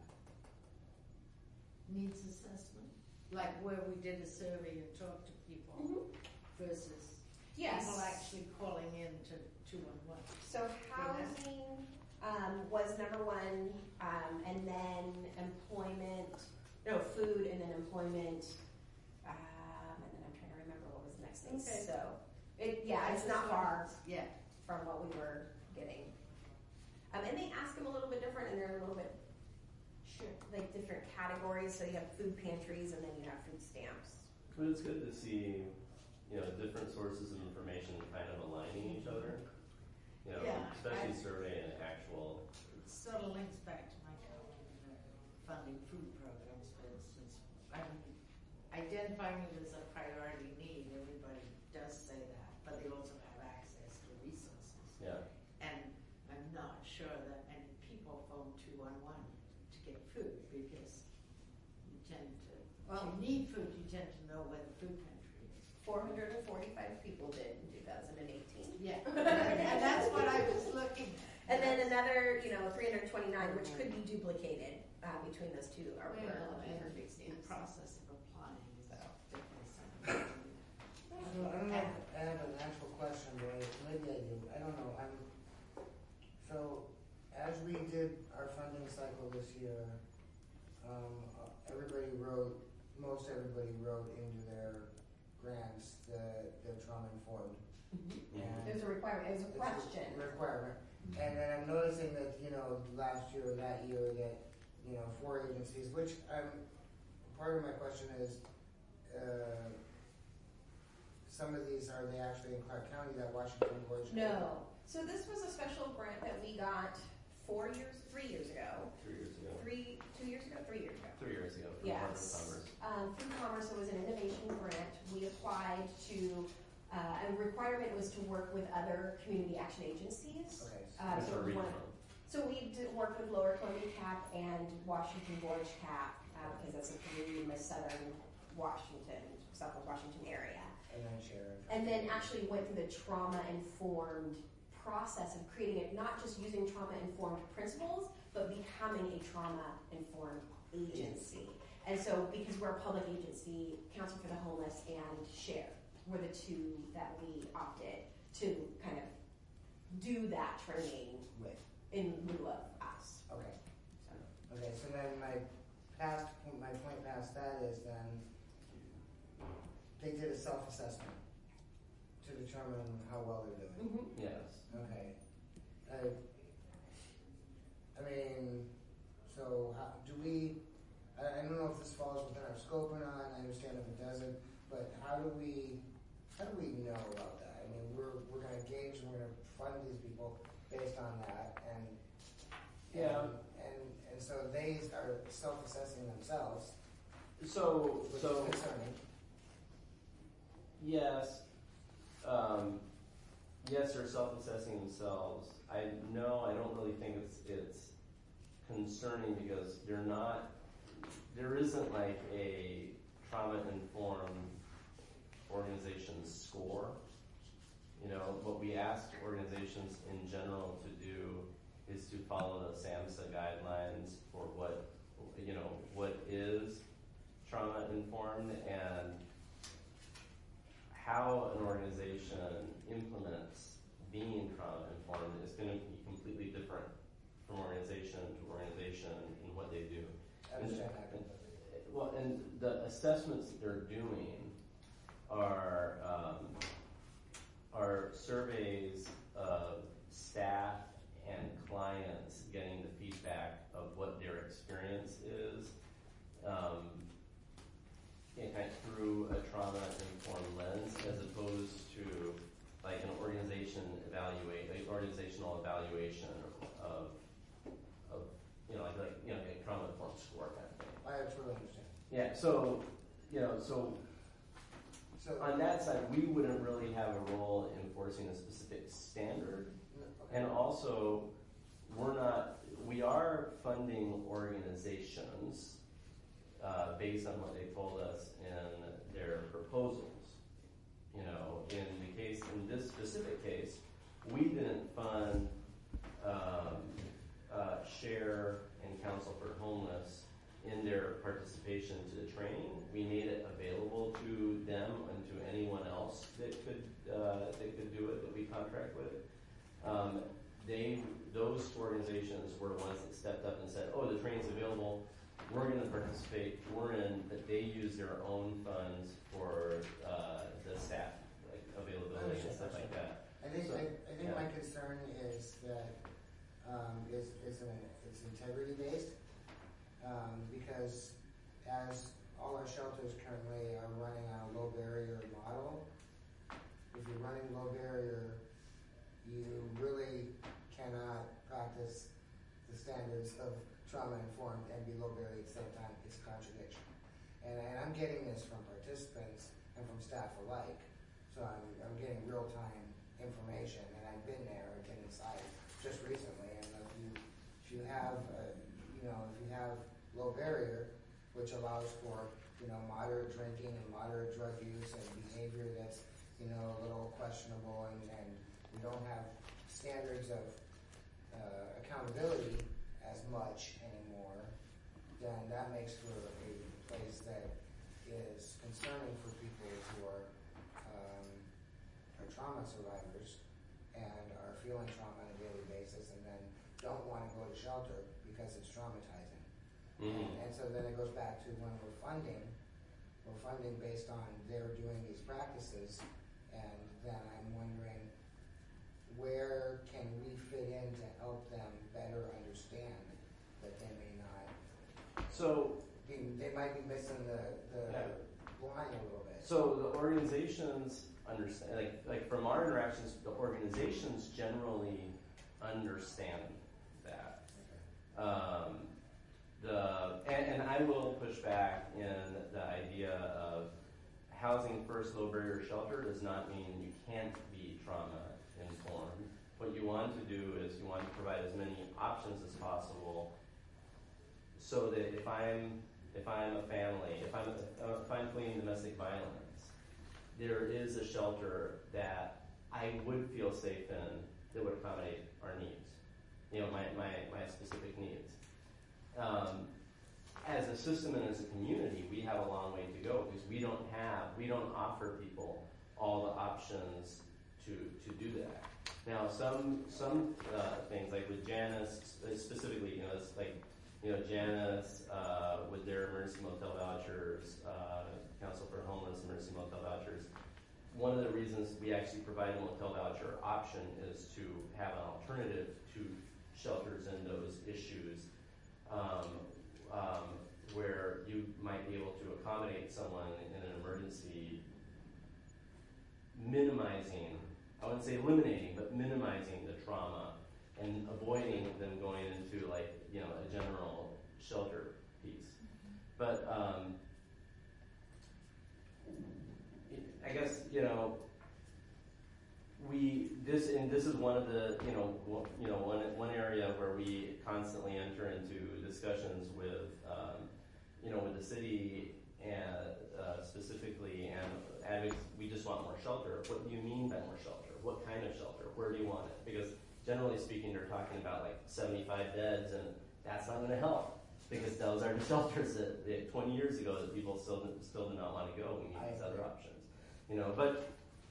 needs assessment? Like where we did a survey and talked to people versus Yes. people actually calling in to two one one? So housing um, was number one, um, and then employment, no, food, and then employment, um, and then I'm trying to remember what was the next thing. Okay. So, it, yeah, it's not far Yeah. from what we were getting. Um, and they ask them a little bit different, and they're a little bit, Sure. like, different categories. So you have food pantries, and then you have food stamps. But it's good to see, you know, different sources of information kind of aligning each other. You know, Yeah, especially I- survey and actual. It sort of links back to my comment about funding food programs, for instance. I mean, identifying it as a priority need, everybody does say that, but they also have access to resources. Yeah. And I'm not sure that many people phone two one one to get food because you tend to, Well- if you need food, you tend to know where the food pantry is. four hundred forty-five people did in two thousand eighteen. Yeah, and that's what I was looking at. And then another, you know, three hundred twenty-nine, which could be duplicated uh, between those two, are Well, we're looking and for food the stamps. process of applying is So. definitely something. So I don't know if I have an actual question, but maybe I do. I don't know. I'm so as we did our funding cycle this year, um, uh, everybody wrote, most everybody wrote into their grants the the trauma informed. And It was a requirement, it was a it's question. a requirement. And then I'm noticing that, you know, last year or that year that, you know, four agencies, which I'm, part of my question is, uh, some of these, are they actually in Clark County, that Washington Board? No. So this was a special grant that we got four years, three years ago. Three years ago. Three, two years ago, three years ago. Three years ago from Department of Yes. Commerce. Um, through Commerce, it was an innovation grant. We applied to, uh, a requirement was to work with other community action agencies. Okay. Uh, Which so are it was one- regional. So we did work with Lower Columbia CAP and Washington Gorge CAP, uh, because that's a community in the southern Washington, Southwest Washington area. And then Sharon. And then actually went through the trauma-informed process of creating it, not just using trauma-informed principles, but becoming a trauma-informed agency. And so, because we're a public agency, Council for the Homeless and SHARE were the two that we opted to kind of do that training With. in lieu of us. Okay. So, Okay, so then my past, my point past that is then, they did a self-assessment to determine how well they're doing. mhm. Yes. Okay. I, I mean, so how, do we, I, I don't know if this falls within our scope or not, I understand if it doesn't, but how do we, how do we know about that? I mean, we're, we're gonna gauge, and we're gonna fund these people based on that, and, Yeah. and, and, and so they are self-assessing themselves, So, which so is concerning. yes, um, yes, they're self-assessing themselves. I know, I don't really think it's it's concerning because they're not. There isn't like a trauma-informed organization score. You know, what we ask organizations in general to do is to follow the SAMHSA guidelines for what, you know, what is trauma-informed and how an organization implements being trauma-informed is going to be completely different from I understand that completely. Well, and the assessments that they're doing are um, are surveys of staff and clients getting the feedback of what their experience is, um, in kind of through a trauma-informed lens, as opposed to like an organization evaluate, like organizational evaluation of of you know like like you know like a trauma-informed score kind of thing. I absolutely understand. Yeah. So you know so. So, On that side, we wouldn't really have a role in enforcing a specific standard. okay. And also, we're not, we are funding organizations uh, based on what they told us in their proposals. You know, in the case, in this specific case, we didn't fund um, uh, SHARE and Council for Homeless in their participation to the training. We made it available to them and to anyone else that could uh, that could do it, that we contract with. Um, they, those organizations were the ones that stepped up and said, "Oh, the training's available. We're going to participate. We're in." But they use their own funds for uh, the staff like availability and stuff like that. I think So, I, I think yeah. my concern is that um, is is an, it's integrity based. Um, because as all our shelters currently are running on a low barrier model, if you're running low barrier, you really cannot practice the standards of trauma informed and be low barrier at the same time. It's a contradiction. And, and I'm getting this from participants and from staff alike. So I'm, I'm getting real time information, and I've been there, I've been inside just recently. And if you, if you have, uh, you know, if you have low barrier, which allows for, you know, moderate drinking and moderate drug use and behavior that's, you know, a little questionable, and, and we don't have standards of uh, accountability as much anymore, then that makes for a place that is concerning for people who are, um, are trauma survivors and are feeling trauma on a daily basis and then don't want to go to shelter because it's traumatizing. Mm-hmm. And, and so then it goes back to when we're funding, we're funding based on they're doing these practices, and then I'm wondering where can we fit in to help them better understand that they may not, So be, they might be missing the, the Yeah. line a little bit. So the organizations understand, like, like from our interactions, the organizations generally understand that. Um, the and, and I will push back in the idea of housing first low barrier shelter does not mean you can't be trauma informed. What you want to do is you want to provide as many options as possible, so that if I'm if I'm a family, if I'm if I'm fleeing domestic violence, there is a shelter that I would feel safe in that would accommodate our needs, you know, my my, my specific needs. Um, as a system and as a community, we have a long way to go because we don't have we don't offer people all the options to to do that. Now, some some uh, things like with Janus specifically, you know, it's like you know Janus uh, with their emergency motel vouchers, uh, Council for Homeless emergency motel vouchers. One of the reasons we actually provide a motel voucher option is to have an alternative to shelters and those issues, um, um, where you might be able to accommodate someone in an emergency, minimizing, I wouldn't say eliminating, but minimizing the trauma and avoiding them going into like, you know, a general shelter piece. But um, I guess, you know, we, this, and this is one of the, you know, one, you know, one, one area where we constantly enter into discussions with, um, you know, with the city and uh, specifically, and advocates, we just want more shelter. What do you mean by more shelter? What kind of shelter? Where do you want it? Because generally speaking, they're talking about like seventy-five beds, and that's not going to help because those are the shelters that, that twenty years ago that people still still do not want to go. We need these other options, you know. But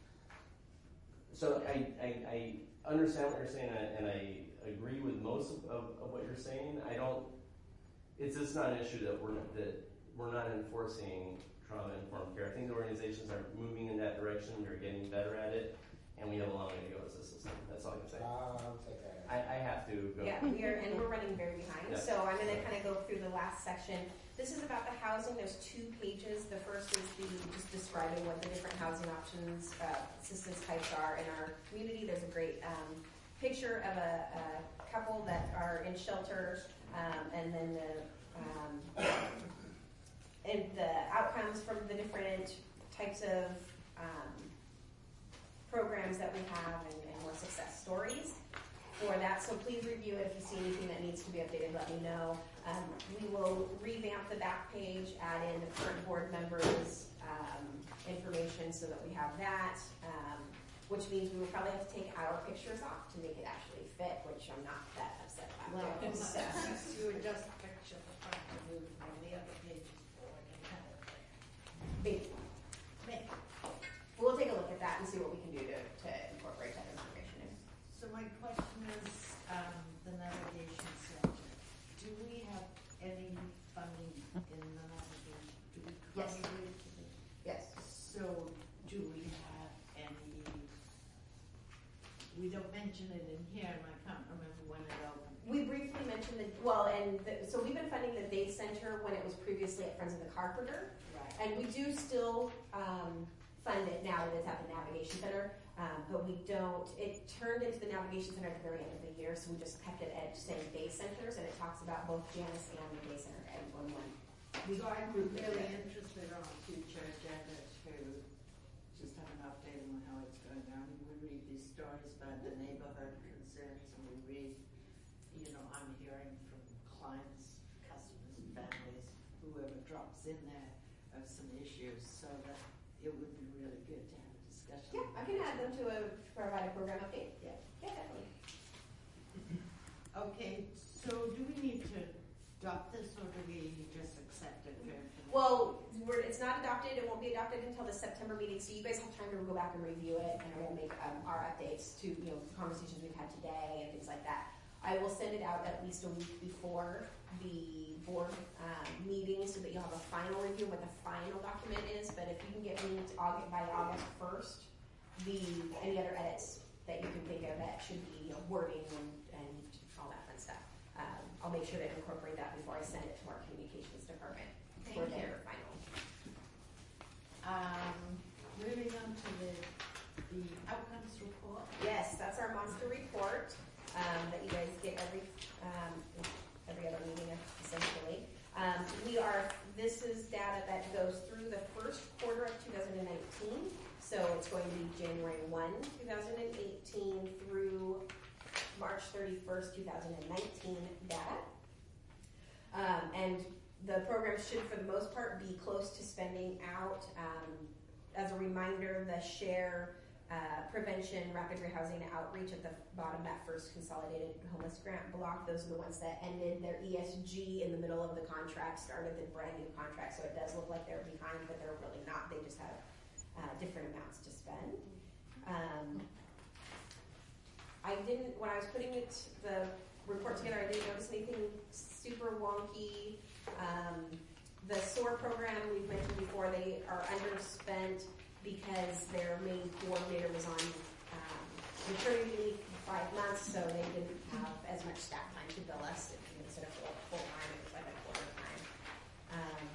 so I, I, I understand what you're saying, and I, and I agree with most of, of, of what you're saying. I don't, it's just not an issue that we're not, that we're not enforcing trauma-informed care. I think the organizations are moving in that direction. They're getting better at it, and we have a long way to go as a system. That's all I can say. Uh, I'll take that. I, I have to go. Yeah, we are, and we're running very behind. Yeah. So I'm going to kind of go through the last section. This is about the housing. There's two pages. The first is the just describing what the different housing options, uh, assistance types are in our community. There's a great um, picture of a, a couple that are in shelter, um, and then the um, and the outcomes from the different types of um, programs that we have, and, and more success stories for that. So please review it. If you see anything that needs to be updated, let me know. Um, we will revamp the back page, add in the current board members' um, information so that we have that, um, which means we will probably have to take our pictures off to make it actually fit, which I'm not that upset about. Well, doing. So- unless you adjust the picture, the front and move from the other pages forward and kind of Maybe. make. We'll take a look at that and see what we can do to, to incorporate that information in. So my question is, um, the navigation center, do we have any funding in the navigation? Do we Yes. contribute to the? Yes. So do we have any, we don't mention it in here and I can't remember when it opened. We briefly mentioned the, well, and the, so we've been funding the day center when it was previously at Friends of the Carpenter. Right. And we do still um, fund it now that it's at the Navigation Center, um, but we don't, it turned into the Navigation Center at the very end of the year, so we just kept it at saying day centers, and it talks about both Janice and the day center at one one. We So I'm grouped it. really interested on future agenda to just have an update on how it's going on. We read these stories about the neighborhood concerns, and we read, you know, I'm hearing from clients, customers, families, whoever drops in there of some issues, so that it would be really good to have a discussion. Yeah, I can add them to a, to provide a program update. Yeah. Yeah, definitely. Okay, so do we need to adopt this, or do we just accept it for information? Well, we're, it's not adopted, it won't be adopted until the September meeting, so you guys have time to go back and review it, and we'll make um, our updates to, you know, conversations we've had today and things like that. I will send it out at least a week before the board um, meeting so that you'll have a final review of what the final document is, but if you can get me to August, by August first, the, any other edits that you can think of that should be, you know, wording and, and all that fun stuff. Um, I'll make sure to incorporate that before I send it to our communications department for Thank you. their final. Um, moving on to the, the outcomes report. Yes, that's our monster report um, that you guys get every um, every other meeting, essentially. Um, we are. This is data that goes through the first quarter of two thousand nineteen. So it's going to be January first, two thousand eighteen through March thirty-first, two thousand nineteen data. Um, and the program should, for the most part, be close to spending out. Um, as a reminder, the SHARE uh, prevention, rapid rehousing, and outreach at the bottom, that first consolidated homeless grant block, those are the ones that ended their E S G in the middle of the contract, started the brand new contract. So it does look like they're behind, but they're really not. They just have uh, different amounts to spend. Um, I didn't, when I was putting it, the report together, I didn't notice anything super wonky. Um, the S O A R program, we've mentioned before, they are underspent because their main coordinator was on um, maternity leave for five months, so they didn't have as much staff time to bill us. Instead of full, full time, it was like a quarter time. Um,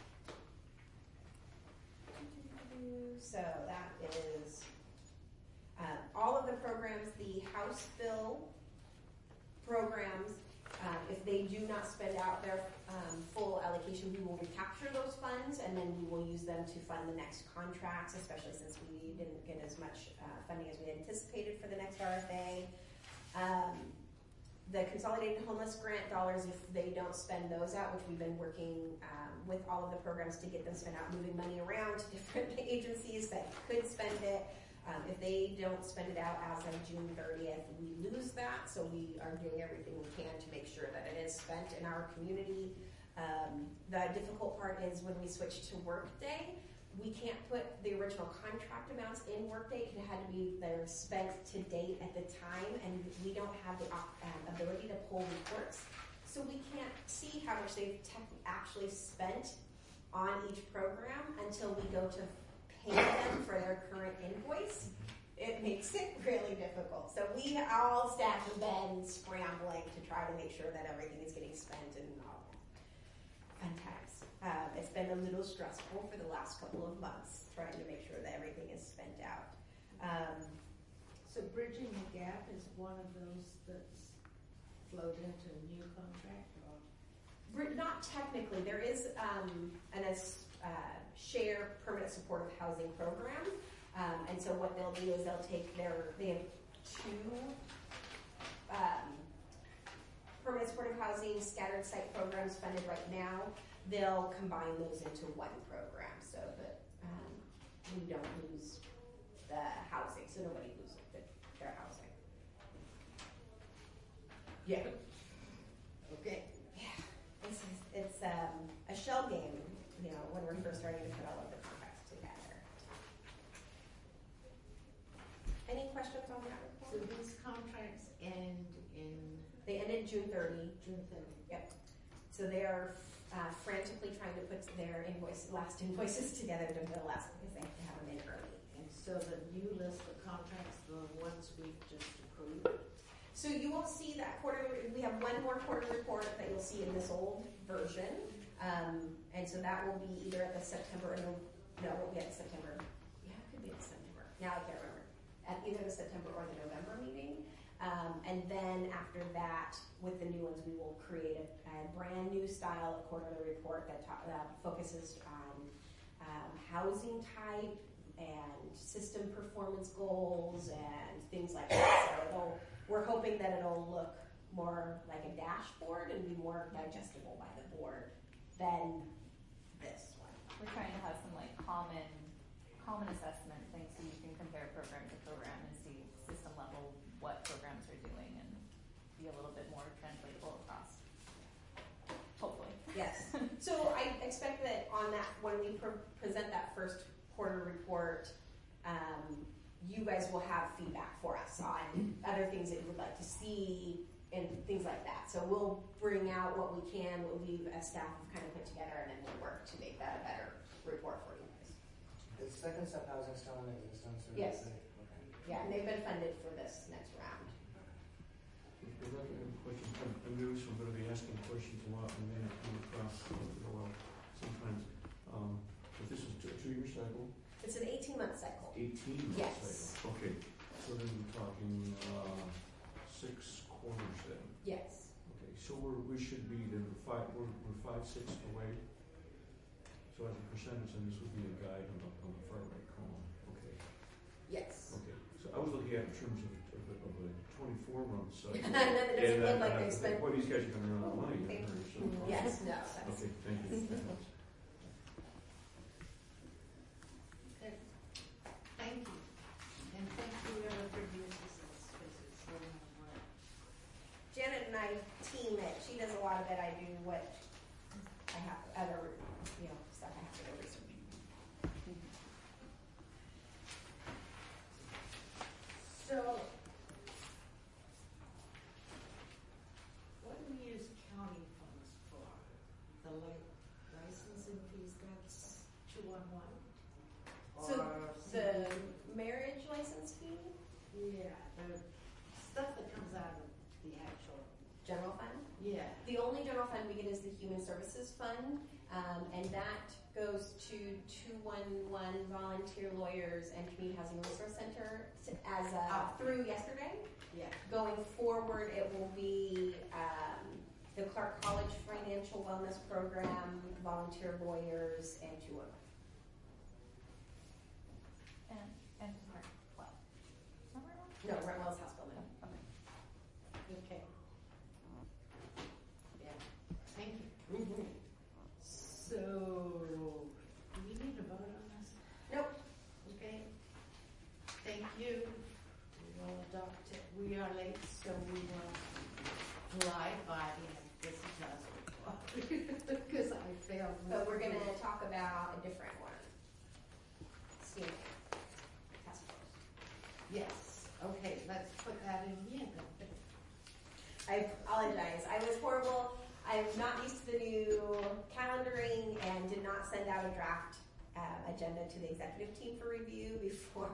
so that is uh, all of the programs, the House bill programs. Um, if they do not spend out their um, full allocation, we will recapture those funds, and then we will use them to fund the next contracts, especially since we didn't get as much uh, funding as we anticipated for the next R F A. Um, the Consolidated Homeless Grant dollars, if they don't spend those out, which we've been working um, with all of the programs to get them spent out, moving money around to different agencies that could spend it. Um, if they don't spend it out as of June thirtieth, we lose that. So we are doing everything we can to make sure that it is spent in our community. Um, the difficult part is when we switch to Workday, we can't put the original contract amounts in Workday. It had to be they're spent to date at the time, and we don't have the um, ability to pull reports. So so we can't see how much they've tech- actually spent on each program until we go to pay them for their current invoice. It makes it really difficult. So we all staff have been scrambling to try to make sure that everything is getting spent and all fun times. Uh, it's been a little stressful for the last couple of months trying to make sure that everything is spent out. Um, So bridging the gap is one of those that's flowed into a new contract, or? We're not technically. There is um, an uh, share permanent supportive housing program, um, and so what they'll do is they'll take their they have two um, permanent supportive housing scattered site programs funded right now. They'll combine those into one program so that um, we don't lose the housing, so nobody loses the, their housing. Yeah. Okay. It's, it's um, a shell game, you know, when we're first starting to put all of the contracts together. Any questions on that So report? these contracts end in They ended June thirtieth. June thirtieth. Yep. So they are uh, frantically trying to put their invoice, last invoices together to bill us because they have to have them in early. And so the new list of contracts, the ones we've just approved. So you won't see that quarterly. We have one more quarterly report that you'll see in this old version, um, and so that will be either at the September or no, no, it won't be at the September. Yeah, it could be the September. Now I can't remember. At either the September or the November meeting, um, and then after that, with the new ones, we will create a, a brand new style of quarterly report that ta- uh, focuses on um, housing type and system performance goals and things like that. So it'll. We're hoping that it'll look more like a dashboard and be more digestible by the board than this one. We're trying to have some like common, common assessment things so you can compare program to program and see system level what programs are doing and be a little bit more translatable across. Hopefully. Yes. So I expect that on that, when we pre- present that first quarter report, um, you guys will have feedback for us on other things that you would like to see and things like that. So we'll bring out what we can, what we as staff have kind of put together, and then we'll work to make that a better report for you guys. Is second step housing still in existence? Or Yes. is it- okay. Yeah, and they've been funded for this next round. If you're not going to have questions, I'm, I'm new, so I'm going to be asking questions a lot, and then I come across uh, a while sometimes. Um, but this is a two-year cycle, It's an eighteen-month cycle. eighteen month Yes. cycle. Okay, so then we're talking uh, six quarters then. Yes. Okay, so we're, we should be then five, we're, we're five sixths away. So as a percentage, then this would be a guide on the, on the far right column. Okay, Yes. okay. So I was looking at it in terms of, of, a, of a twenty-four month cycle. And then it doesn't And look I- like I they think, spent. boy, these guys are coming around on money. Okay. Here, so. Yes, no. That's, Okay, thank you. That helps. Okay. Thank you. And thank you Ella for doing this, because it's so much work. Janet and I team it. She does a lot of it. I do what I have, other, you know, stuff I have to go research. So, what do we use county funds for? The li- licensing fees, that's two one one? So the marriage license fee, Yeah, the stuff that comes out of the actual, general fund. yeah. The only general fund we get is the Human Services Fund, um, and that goes to two one one Volunteer Lawyers and Community Housing Resource Center as uh, Ah. through yesterday. Yeah. Going forward, it will be um, the Clark College Financial Wellness Program, Volunteer Lawyers, and two one one. And, and Mark, well, somewhere else? No, Rentwell's House Building. Okay. Okay. Yeah, thank you. Mm-hmm. So, do we need to vote on this? Nope. Okay. Thank you. We will adopt it. We are late, so we will fly by the advocacy task force. Because I failed. But we're going to talk about a different one. Steam task force. Yes, okay, let's put that in here then. I apologize. I was horrible. I'm not used to the new calendaring and did not send out a draft uh, agenda to the executive team for review before.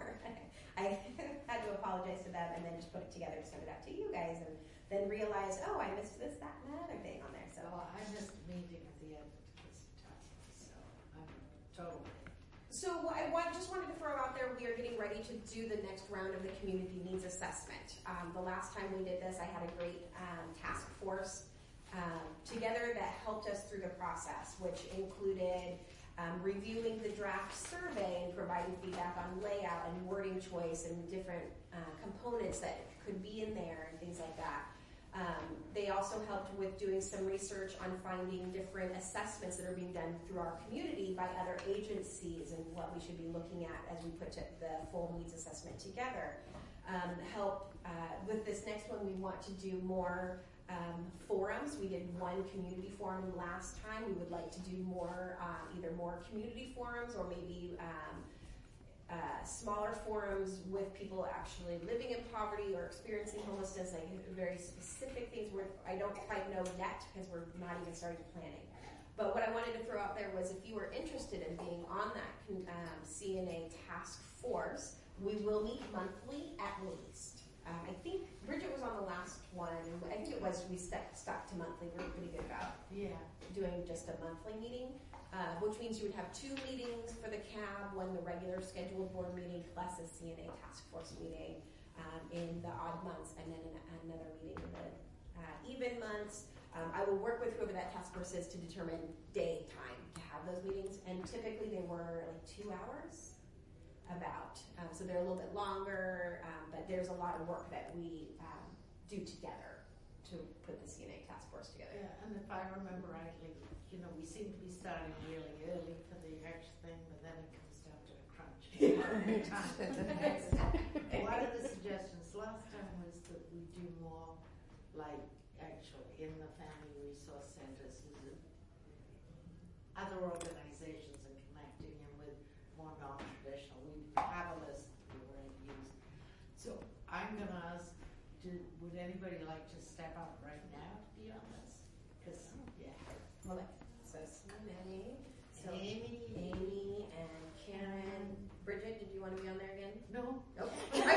I had to apologize to them and then just put it together to send it out to you guys and then realize, oh, I missed this, that, and that other thing on there. So Well, I missed a meeting with the advocacy task force, so I'm totally. So I want, just wanted to throw out there, we are getting ready to do the next round of the community needs assessment. Um, the last time we did this, I had a great um, task force um, together that helped us through the process, which included um, reviewing the draft survey and providing feedback on layout and wording choice and different uh, components that could be in there and things like that. Um, they also helped with doing some research on finding different assessments that are being done through our community by other agencies and what we should be looking at as we put the full needs assessment together. Um, help uh, with this next one, we want to do more um, forums. We did one community forum last time. We would like to do more, uh, either more community forums or maybe um, Uh, smaller forums with people actually living in poverty or experiencing homelessness, like very specific things where I don't quite know yet because we're not even starting planning. But what I wanted to throw out there was if you were interested in being on that um, C N A task force, we will meet monthly at least. Um, I think Bridget was on the last one. I think it was we stuck, stuck to monthly. We were pretty good about Yeah. doing just a monthly meeting. Uh, which means you would have two meetings for the C A B, one the regular scheduled board meeting plus a C N A task force meeting um, in the odd months, and then an, another meeting in the uh, even months. Um, I will work with whoever that task force is to determine day time to have those meetings, and typically they were like two hours about. Um, so they're a little bit longer, um, but there's a lot of work that we um, do together to put the C N A task force together. Yeah, and if I remember rightly, you know, we seem to be starting really early for the actual thing, but then it comes down to a crunch time for the next. One of the suggestions last time was that we do more like actually in the family resource centers with other organizations and connecting them with more non-traditional. We have a list we were going to use. So I'm going to ask, do, would anybody like to step up right now to be on this? Because, yeah. Well, so Amy, so Amy. Amy and Karen. Bridget, did you want to be on there again? No. Nope.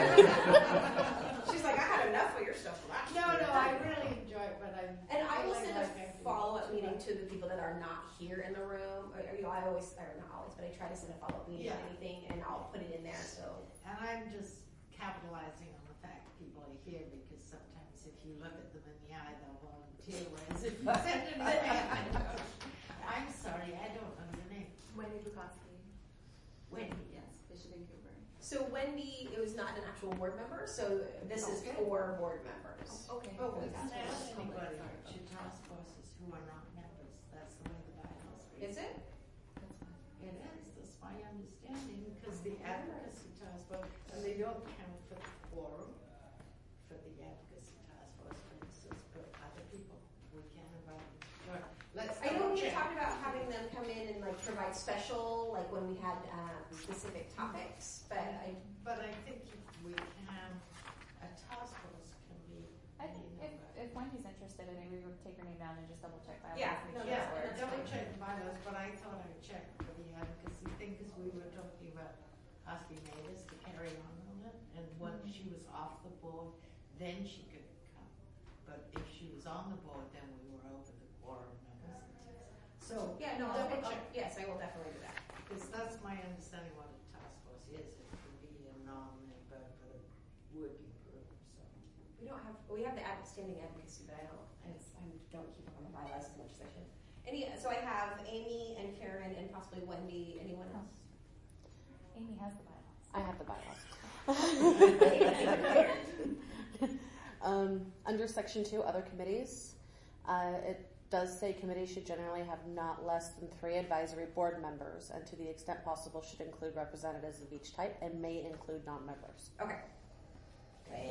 She's like, I had enough of your stuff last No, year. no, I really enjoy it, but I'm. And I will feeling send a like I follow-up do meeting that. to the people that are not here in the room. Or, you know, I always, or not always, but I try to send a follow-up meeting Yeah. or anything, and I'll put it in there. So. And I'm just capitalizing on the fact people are here because sometimes if you look at them in the eye, they'll volunteer. Whereas if you send an email, I'm sorry, I don't know your name. Wendy Bukowski. Wendy. Yes, Bishop and Cooper. So Wendy, it was not an actual board member, so this is Okay. for board members. Okay. Oh, You that's can ask public. anybody Sorry. at your task forces who are not members. That's the way the bylaws read. Is it? That's fine. It is, that's my understanding, because the advocacy task force, and they don't count for the quorum for the advocacy task force, for instance, but other people, we can invite them. Sure. Let's I know we check. talked about having them come in and like provide special, like when we had um, specific topics, but I, But I think if we can, a task force can be I any think if, number. if Wendy's interested, and maybe we would take her name down and just double check bylaws. Yeah, make no, sure Yeah, it works. double check the bylaws, but I thought I'd check for the advocacy thing, because we were talking about asking Mavis to carry on on it, and once she was off the board, then she could come. But if she was on the board, then we were over the quorum numbers. So, yeah, no, I'll, double I'll, check, yes, I will definitely do that. because that's my understanding what a task force is. It could be a non-member, but a working group, so. We don't have, we have the ad, standing advocacy, but I don't, I, I don't keep up on the bylaws as much as I should. Any, so I have Amy and Karen and possibly Wendy. Anyone else? Amy has the bylaws. I have the bylaws. um, under section two, other committees, uh, it does say committees should generally have not less than three advisory board members, and to the extent possible should include representatives of each type and may include non-members. Okay. Okay.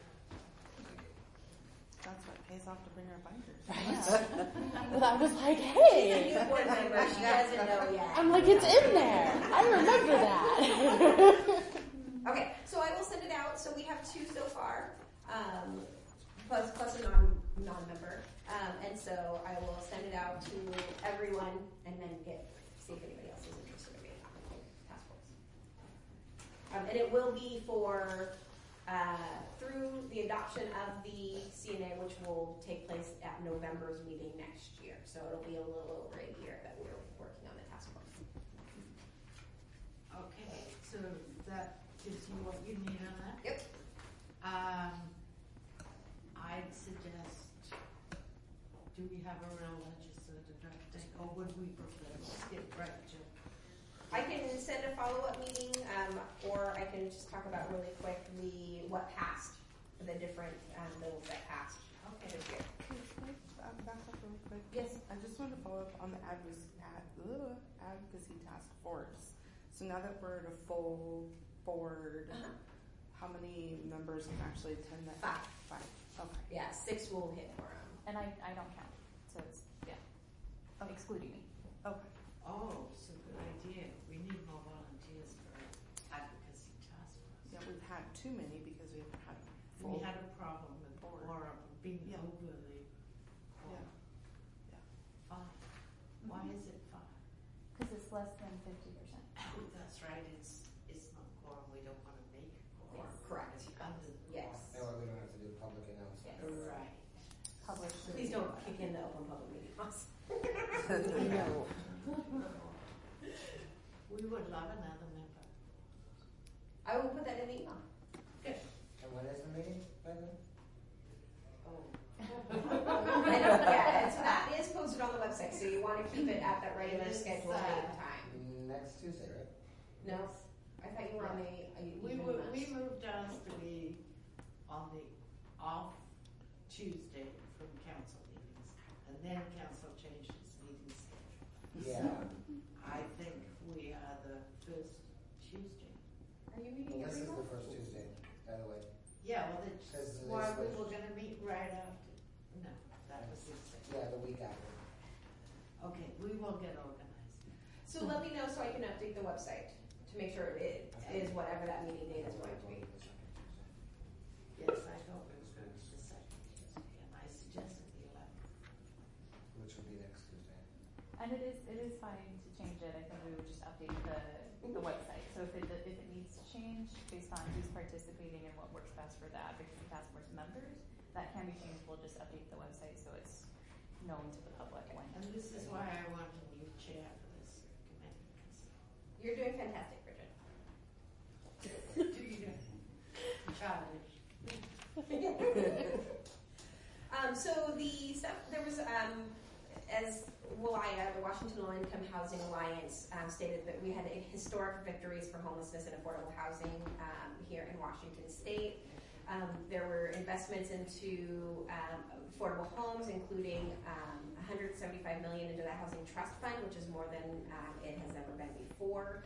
That's what pays off to bring our binders. Right? Well, I was like, She's a hey, new board member. She doesn't know yet. I'm like, it's in there. I remember that. Okay, so I will send it out. So we have two so far, um, plus plus a non non member. Um, and so I will send it out to everyone and then get, see if anybody else is interested in being on the task force. Um, and it will be for, uh, through the adoption of the C N A, which will take place at November's meeting next year. So it'll be a little over a year that we're working on the task force. Okay, so that gives you what you need on that? Yep. Um, I'd suggest, do we have a real legislative update, or would we prefer to skip right to? I can send a follow-up meeting, um, or I can just talk about really quick the, what passed, the different, um, bills that passed. Okay. This year. Can I back up real quick? Yes. I just wanted to follow up on the advocacy, ad, ugh, advocacy task force. So now that we're at a full board, Uh-huh. how many members can actually attend that? Five. Five. Okay. Yeah, six will hit for them. And I, I don't count, so it's, yeah, Okay. excluding me. Okay. Oh, so good idea. We need more volunteers for advocacy task force. Yeah, we've had too many because we haven't had a We full. had a problem with board. quorum being Yeah. overly full. Yeah. Yeah. Five. Why is it five? Because it's less than fifty percent. Oh, that's right. It's it's not quorum. We don't want to make quorum. Yes, correct. It's under the Yes. That way we don't have to do public announcement. Yes. Right. Published. Please don't kick in the open public meeting laws. No. We would love another member. I will put that in the email. Good. And when is the meeting, by the way? Oh. And, yeah, and so that is posted on the website, so you want to keep it at that regular It is, scheduled uh, date and time. Next Tuesday, right? No, I thought you were on the, uh, We even were, months. we moved ours to be on the off Tuesday from council meetings, and then council changed its meeting schedule. Yeah. I think we are the first Tuesday. Are you meeting Well, this every is the month? first Tuesday, by the way. Yeah, well, that's Says the why we legislature. were gonna meet right after, no, that was the sixth. Yeah, the week after. Okay, we will get organized. So let me know so I can update the website to make sure it is whatever that meeting date is going to be. Yes, I hope it was going to the second Tuesday, and I suggested the eleventh. Which will be next Tuesday. And it is, it is fine to change it. I think we would just update the, the website. So if it, if it needs to change based on who's participating and what works best for the advocacy task force members, that can be changed. We'll just update the website so it's known to the public when. And this is why I want a new chair for this committee, because You're doing fantastic, Bridget. do you childish? Um, so the stuff, there was, um, as WIA, the Washington Low Income Housing Alliance, um, stated that we had historic victories for homelessness and affordable housing um, here in Washington State. Um, there were investments into um, affordable homes, including um, one hundred seventy-five million dollars into the Housing Trust Fund, which is more than um, it has ever been before.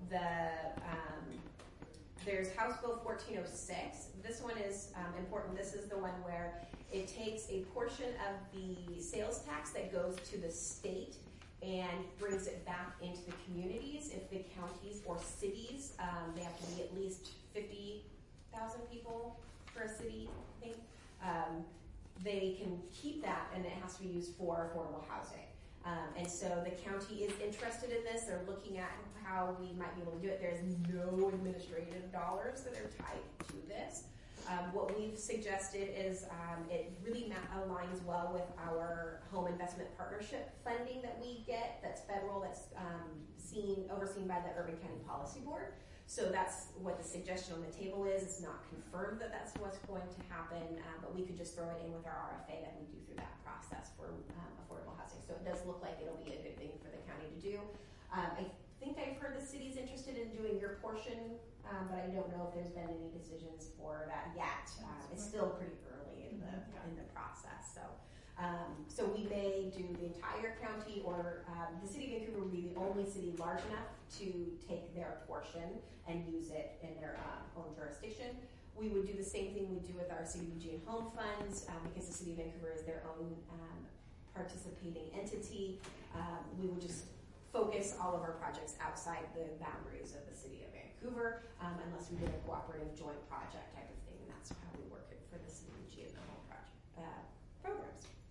The um, There's House Bill fourteen oh six. This one is um, important. This is the one where it takes a portion of the sales tax that goes to the state and brings it back into the communities. If the counties or cities, um, they have to be at least fifty thousand people for a city, I think. Um, they can keep that, and it has to be used for affordable housing. Um, and so the county is interested in this. They're looking at how we might be able to do it. There's no administrative dollars that are tied to this. Um, what we've suggested is um, it really ma- aligns well with our home investment partnership funding that we get. That's federal. That's um, seen overseen by the Urban County Policy Board. So that's what the suggestion on the table is. It's not confirmed that that's what's going to happen, um, but we could just throw it in with our R F A that we do through that process for um, affordable housing. So it does look like it'll be a good thing for the county to do. Um, I think I've heard the city's interested in doing your portion, um, but I don't know if there's been any decisions for that yet. Uh, it's still pretty early in the in the process. So, um, so we may do the entire county, or um, the city of Vancouver would be the only city large enough to take their portion and use it in their uh, own jurisdiction. We would do the same thing we do with our C D B G and home funds, um, because the city of Vancouver is their own um, participating entity. Um, we would just focus all of our projects outside the boundaries of the city of Vancouver, um, unless we did a cooperative joint project type of thing, and that's how we work it for the C D B G and the home project uh, programs.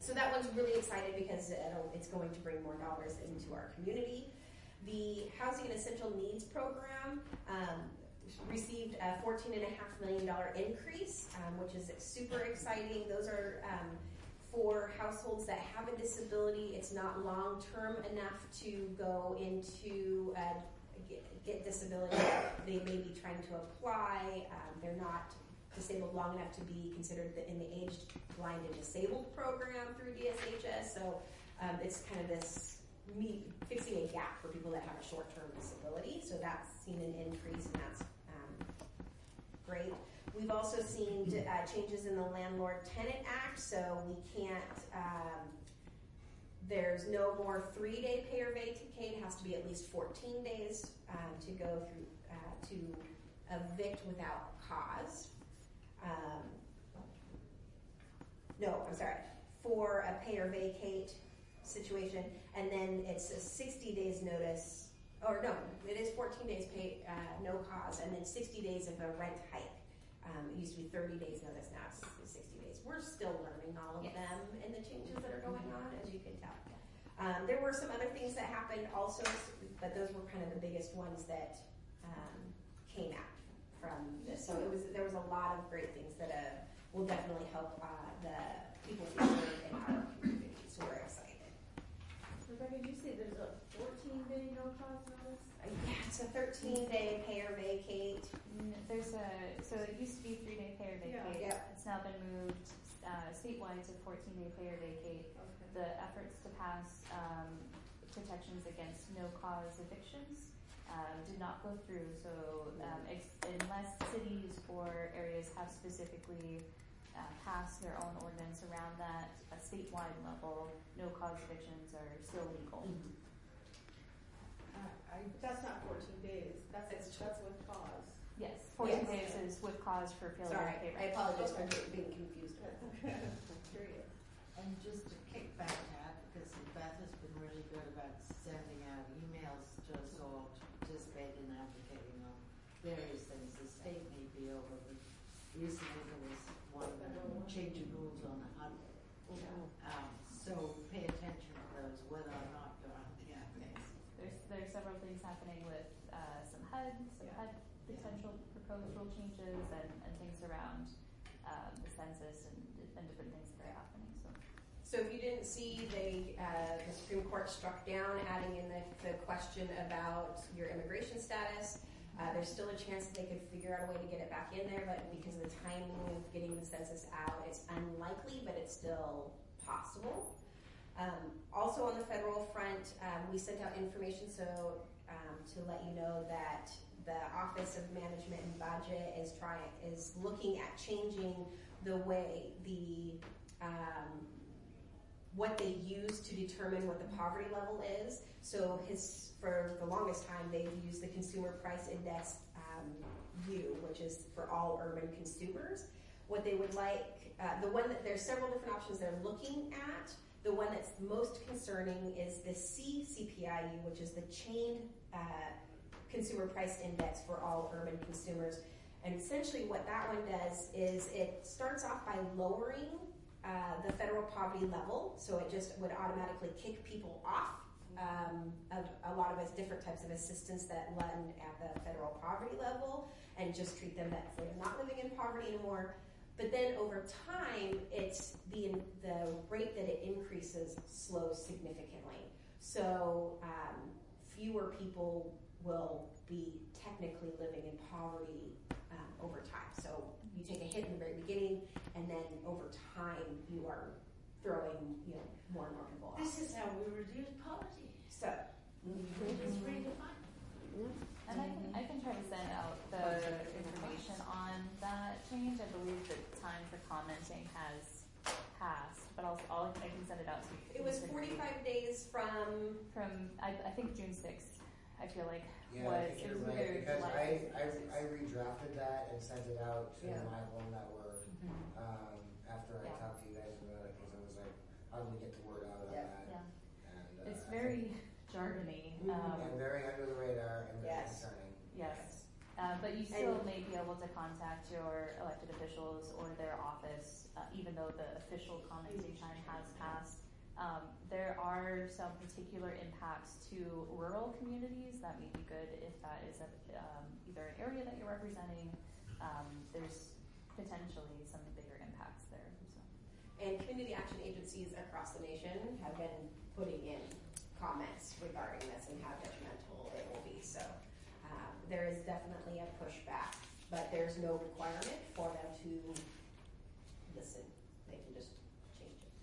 So that one's really excited because it'll, it's going to bring more dollars into our community. The Housing and Essential Needs Program um, received a fourteen and a half million dollar increase, um, which is super exciting. Those are um, for households that have a disability. It's not long term enough to go into uh, get, get disability. They may be trying to apply. Um, they're not disabled long enough to be considered the, in the aged, blind, and disabled program through D S H S. So um, it's kind of this me fixing a gap for people that have a short-term disability. So that's seen an increase, and that's um, great. We've also seen uh, changes in the Landlord-Tenant Act. So we can't. Um, there's no more three-day pay or vacate. It has to be at least fourteen days um, to go through uh, to evict without cause. Um, no, I'm sorry, for a pay or vacate situation, and then it's a sixty days notice, or no, it is fourteen days pay, uh, no cause, and then sixty days of a rent hike. Um, it used to be thirty days notice, now it's sixty days. We're still learning all of Yes. them and the changes that are going on, as you can tell. Um, there were some other things that happened also, but those were kind of the biggest ones that um, came out from this. So it was there was a lot of great things that uh, will definitely help uh, the people who live in our community. So we're excited. Rebecca, did you say there's a fourteen day no cause notice? Uh, yeah, it's a thirteen day pay or vacate. Mm, There's a, so it used to be three day pay or vacate. Yeah. It's now been moved uh, statewide to fourteen day pay or vacate. Okay. The efforts to pass um, protections against no cause evictions um, did not go through. So um, ex- unless cities or areas have specifically uh, passed their own ordinance around that, a statewide level, no cause evictions are still legal. Mm-hmm. Uh, I, that's not fourteen days. That's It's that's with cause. Yes, fourteen Yes. days is with cause for failure Sorry, to pay I rent. apologize for being confused. Okay. Curious. And just to kick back to advocacy, Beth has been really good about sending out emails to us all to participate in advocating on various things. The state may be over, but recently there was one change of rules on the hunt. Um, so pay attention to those, whether or not you're on the ethics. There's there's several things happening with uh, some H U D, some Yeah. H U D potential proposed rule changes, and, and things around um, the census and, and different things that are happening. So So if you didn't see, they uh, the Supreme Court struck down adding in the, the question about your immigration status. Uh, there's still a chance that they could figure out a way to get it back in there, but because of the timing of getting the census out, it's unlikely, but it's still possible. Um, also on the federal front, um, we sent out information so um, to let you know that the Office of Management and Budget is trying is looking at changing the way the um, what they use to determine what the poverty level is. So his for the longest time they've used the Consumer Price Index um, U, which is for all urban consumers. What they would like, uh, the one that there's several different options they're looking at. The one that's most concerning is the C C P I U, which is the chained uh, Consumer Price Index for all urban consumers. And essentially what that one does is it starts off by lowering uh, the federal poverty level, so it just would automatically kick people off um, of a lot of us different types of assistance that lend at the federal poverty level and just treat them that they're not living in poverty anymore. But then over time, it's the the rate that it increases slows significantly. So um, fewer people will be technically living in poverty um, over time. So you take a hit in the very beginning, and then over time, you are throwing you know more and more people off. This is how we reduce poverty. So It's really fun. and I can I can try to send out the information on that change. I believe the time for commenting has passed, but I'll, I'll I can send it out to you. it was forty-five days from. from I, I think June sixth. I feel like Yeah, was I think it you're was right, very because July I, sixth, I, June I sixth. redrafted that and sent it out to Yeah. my Home Network, Mhm. um, after I Yeah. talked to you guys about it, because I was like, how do we get the word out on Yeah. that? Yeah, And, uh, it's I very think- jargony. Mhm. Um, and very under the radar and very Yes. concerning. Yes, uh, but you still And- may be able to contact your elected officials or their office uh, even though the official commenting time has passed. Um, there are some particular impacts to rural communities that may be good if that is a, um, either an area that you're representing. Um, there's potentially some bigger impacts there. So. And community action agencies across the nation have been putting in comments regarding this and how detrimental it will be. So um, there is definitely a pushback, but there's no requirement for them to listen. They can just change it.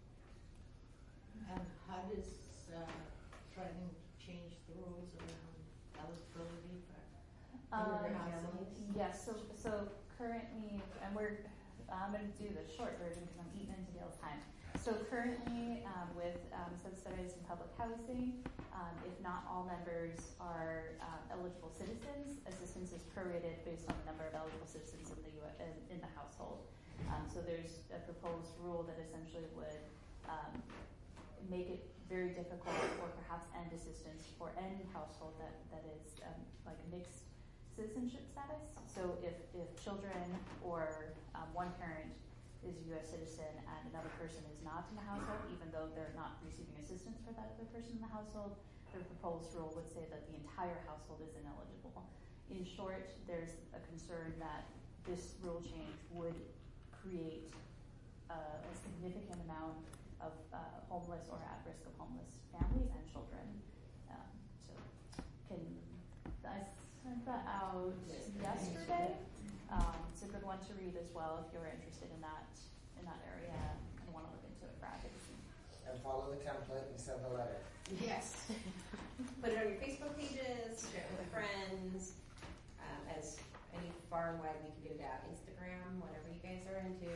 And how does uh, Trident change the rules around eligibility for Um, immigrant families? yes, so, so currently, and we're, I'm going to do the short version because I'm eating into Dale's time. So currently, um, with um, subsidized and public housing, um, if not all members are um, eligible citizens, assistance is prorated based on the number of eligible citizens in the U S, in, in the household. Um, so there's a proposed rule that essentially would um, make it very difficult or perhaps end assistance for any household that, that is um, like mixed citizenship status. So if, if children or um, one parent is a U S citizen and another person is not in the household, even though they're not receiving assistance for that other person in the household, the proposed rule would say that the entire household is ineligible. In short, there's a concern that this rule change would create uh, a significant amount of uh, homeless or at risk of homeless families and children. Um, so can I sent that out yesterday? Um, it's a good one to read as well if you're interested in that in that area and want to look into it for advocacy. And follow the template and send the letter. Yes. Put it on your Facebook pages, share it with friends, um, as any far and wide we can get it out. Instagram, whatever you guys are into.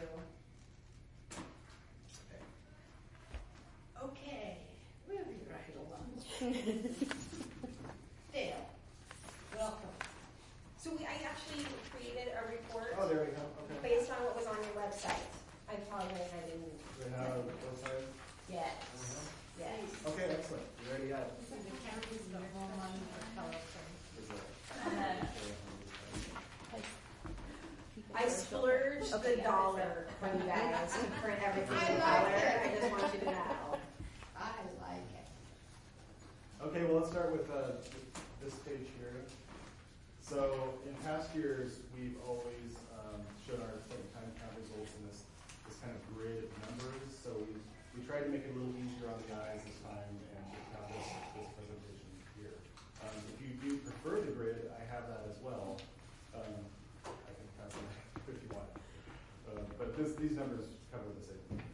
Okay, moving right along. Dale, welcome. So we, I actually created a report Oh, there we go. Okay. based on what was on your website. I apologize, I didn't. We have a website. Yes. Uh-huh. Yes. Okay, excellent. We already got it. So the county's the home on the telephone. Is it? And then I splurged Okay, the yeah. dollar for you guys to print everything I in like color. it. I just want you to know. I like it. Okay, well, let's start with uh, this page here. So in past years, we've always um, shown our time count results in this, this kind of grid of numbers. So we, we tried to make it a little easier on the eyes this time and just have this, this presentation here. Um, if you do prefer the grid, I have that as well. Um, I can pass it if you want. Uh, but this, these numbers cover the same things.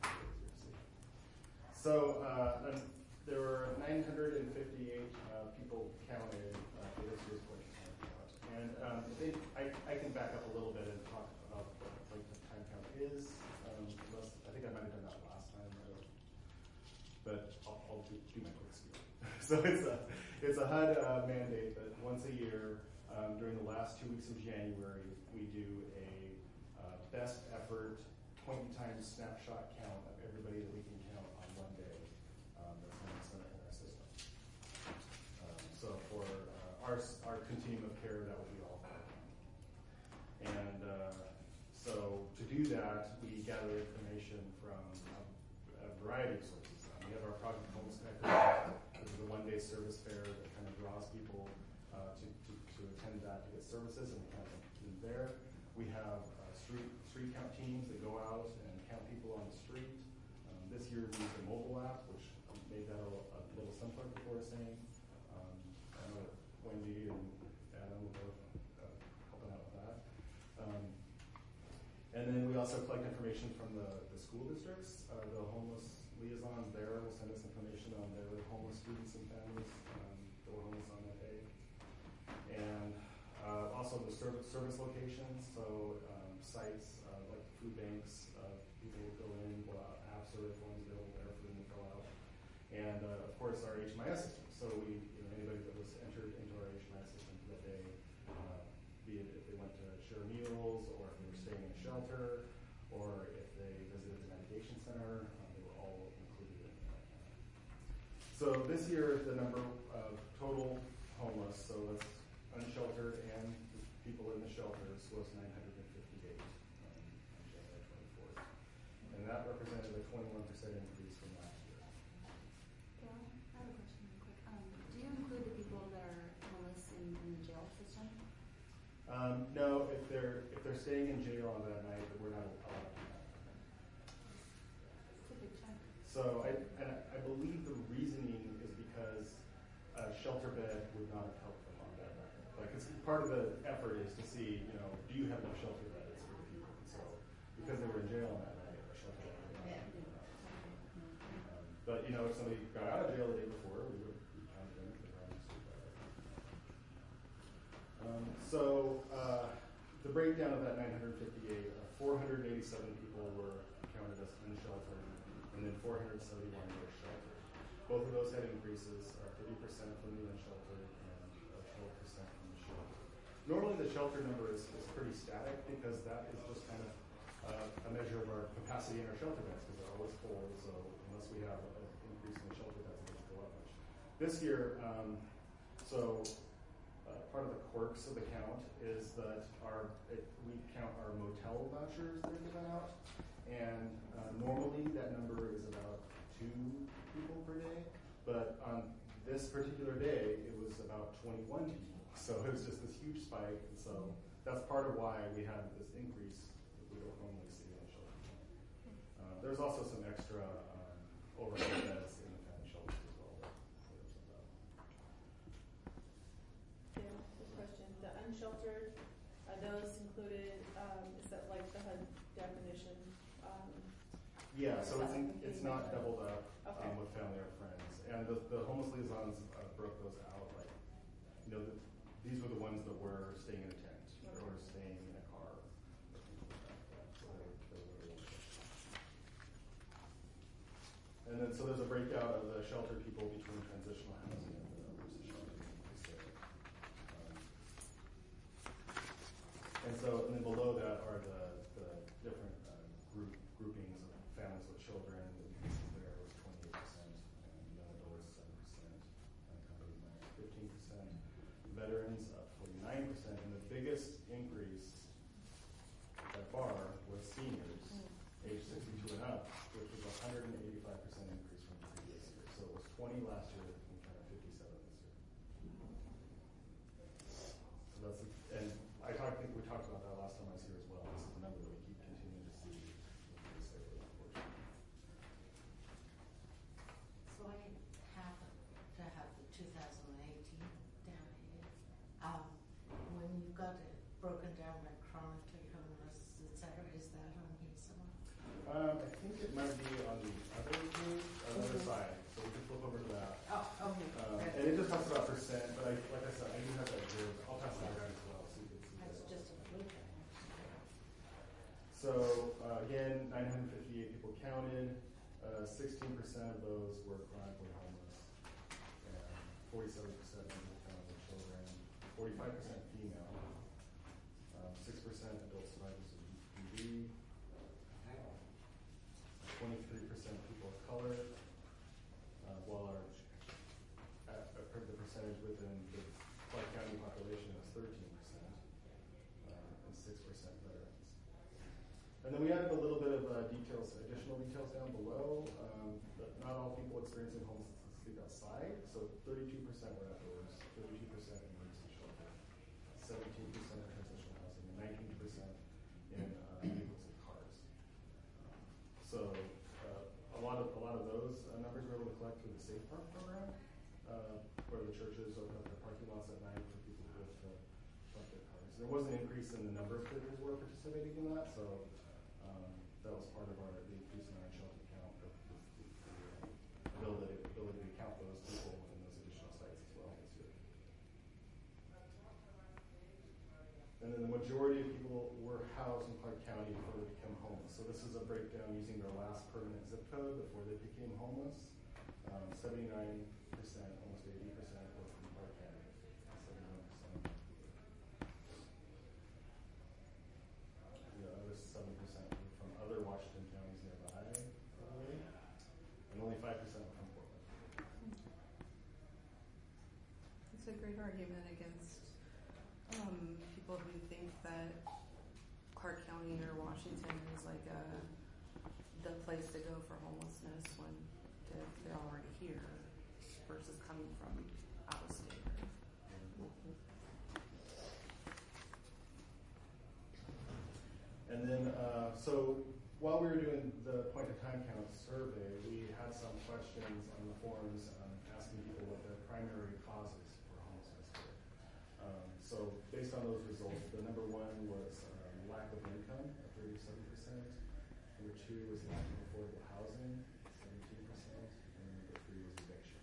So uh, um, there were nine hundred fifty-eight uh, people counted uh, for this year's point time count. And um, I think I, I can back up a little bit and talk about what point time count is. Um, unless, I think I might have done that last time. I don't, but I'll, I'll do, do my quick spiel. So it's a it's a H U D uh, mandate that once a year um, during the last two weeks of January we do a uh, best effort point in time snapshot count of everybody that we can count on one day. Um, that's in our, in our system. Um, so for uh, our our continuum of care, that would be all five. And uh, so to do that, we gather information from a, a variety of sources. Um, we have our Project Homeless Connector, which is a one-day service fair that kind of draws people uh, to, to to attend that to get services, and we count them there. We have uh, street street count teams that go out and count people on the street. Um, this year we used a mobile app, which made that a, a little simpler before saying. Um, I know that Wendy and Adam were both uh, helping out with that. Um, and then we also collect information from the, the school districts. Uh, the homeless liaisons there will send us information on their homeless students and families um, that were homeless on that day. And uh, also the service, service locations, so um, sites uh, like food banks, uh, people will go in, fill out apps or forms available there for them to fill out. And uh, of course our H M I S system. So we, you know, anybody that was entered into our H M I S system for that day, uh, be it if they went to share meals or if they were staying in a shelter or if they visited the navigation center, uh, they were all included in that. So this year the number of total homeless, so that's unsheltered and people in the shelters, was nine hundred fifty-eight um, on January twenty-fourth. and that represented a twenty-one percent increase from last year. Gail, I have a question real quick. Um, do you include the people that are homeless in, in the jail system? Um, no, if they're if they're staying in jail on that night, we're not allowed to do that. It's a big chunk. So I and I, I believe the reasoning is because a shelter bed would not have helped them on that night. Like, it's part of the effort is to see, you know, do you have enough shelter beds for the people? And so because they were in jail on that night, a shelter bed would not have helped them. Um, but you know, if somebody got out of jail the day before, we would we counted them for the round of sleep. Um, so uh, the breakdown of that nine hundred fifty-eight, uh, four hundred eighty-seven people were counted as unsheltered, and then four hundred seventy-one were sheltered. Both of those had increases, uh, thirty percent from the unsheltered and uh, twelve percent from the sheltered. Normally the shelter number is, is pretty static because that is just kind of uh, a measure of our capacity in our shelter beds because they're always full, so unless we have an increase in the shelter beds, it doesn't go up much. This year, um, so Uh, part of the quirks of the count is that our it, we count our motel vouchers that are given out, and uh, normally that number is about two people per day, but on this particular day it was about twenty-one people, so it was just this huge spike, and so that's part of why we had this increase that we don't normally see in the shelter. Uh, there's also some extra um, overhead beds in the family shelters as well. Gail, quick question. The unsheltered, are those included, um, is that like the H U D definition? Um, Yeah, so it's, in, it's not doubled up Okay. um, with family or friends. And the, the homeless liaisons uh, broke those out. Like, you know, the, these were the ones that were staying in a tent Okay. or staying in a car. Or something like that. So they, they were really and then, so there's a breakout of the shelter people between transitional housing and the versus shelter. Um, and so, and then below that are the, the different uh, group groupings of families with children. The increases there was twenty-eight percent, and young adults seven percent, unaccompanied minors fifteen percent, veterans up forty-nine percent, and the biggest increase by far was seniors, age sixty-two and up, which was a one hundred eighty-five percent increase from the previous year. So it was twenty last year and kind of fifty-seven this year. So that's a, and I talked, think we talked about that last time I was here as well. This is a number that we keep continuing to see increase lately, unfortunately. So I happen to have the two thousand eighteen down here. Um, when you've got it broken down like chronically homeless, et cetera, is that on here somewhere? Um, I think it might be on the other page, on the other side. So we can flip over to that. Oh, okay. Um, Right. and it just talks about percent, but I, like I said, I do have that here. I'll pass that around as well so you can see That's that. just a fluke. So uh, again, nine hundred fifty-eight people counted. Uh, sixteen percent of those were chronically homeless, and forty-seven percent of them were children, forty-five percent female, um, six percent adult survivors of E D, twenty-three percent people of color, uh, while our uh, uh, the percentage within the Clark County population is thirteen percent, uh, and six percent veterans. And then we added a little bit of uh, details, additional details down below. Um, but not all people experiencing homelessness sleep outside. So thirty-two percent were outdoors, thirty-two percent in emergency shelter, seventeen percent in transitional housing, and nineteen percent in uh, vehicles and cars. So uh, a lot of a lot of those uh, numbers we were able to collect through the Safe Park program, uh, where the churches open up their parking lots at night for people who have to park their cars. There was an increase in the number of churches who were participating in that, so. Um, that was part of our the increase in our shelter count, the, the, the ability, ability to count those people within those additional sites as well this year. And then the majority of people were housed in Clark County before they became homeless. So this is a breakdown using their last permanent zip code before they became homeless. Um, seventy-nine percent, almost eighty percent were from Clark County. seventy-one percent. The other seven percent were from other Washington counties nearby, probably, and only five percent were from Portland. It's a great argument against um, people who think that Clark County or Washington is like a the place to go for homelessness when they're, they're already here versus coming from out of state. And then, uh, so while we were doing the point of time count survey, we had some questions on the forums um, asking people what their primary causes for homelessness were. Um, so based on those results, the number one was um, lack of income at thirty-seven percent. Number two was lack of affordable housing, seventeen percent. And number three was eviction.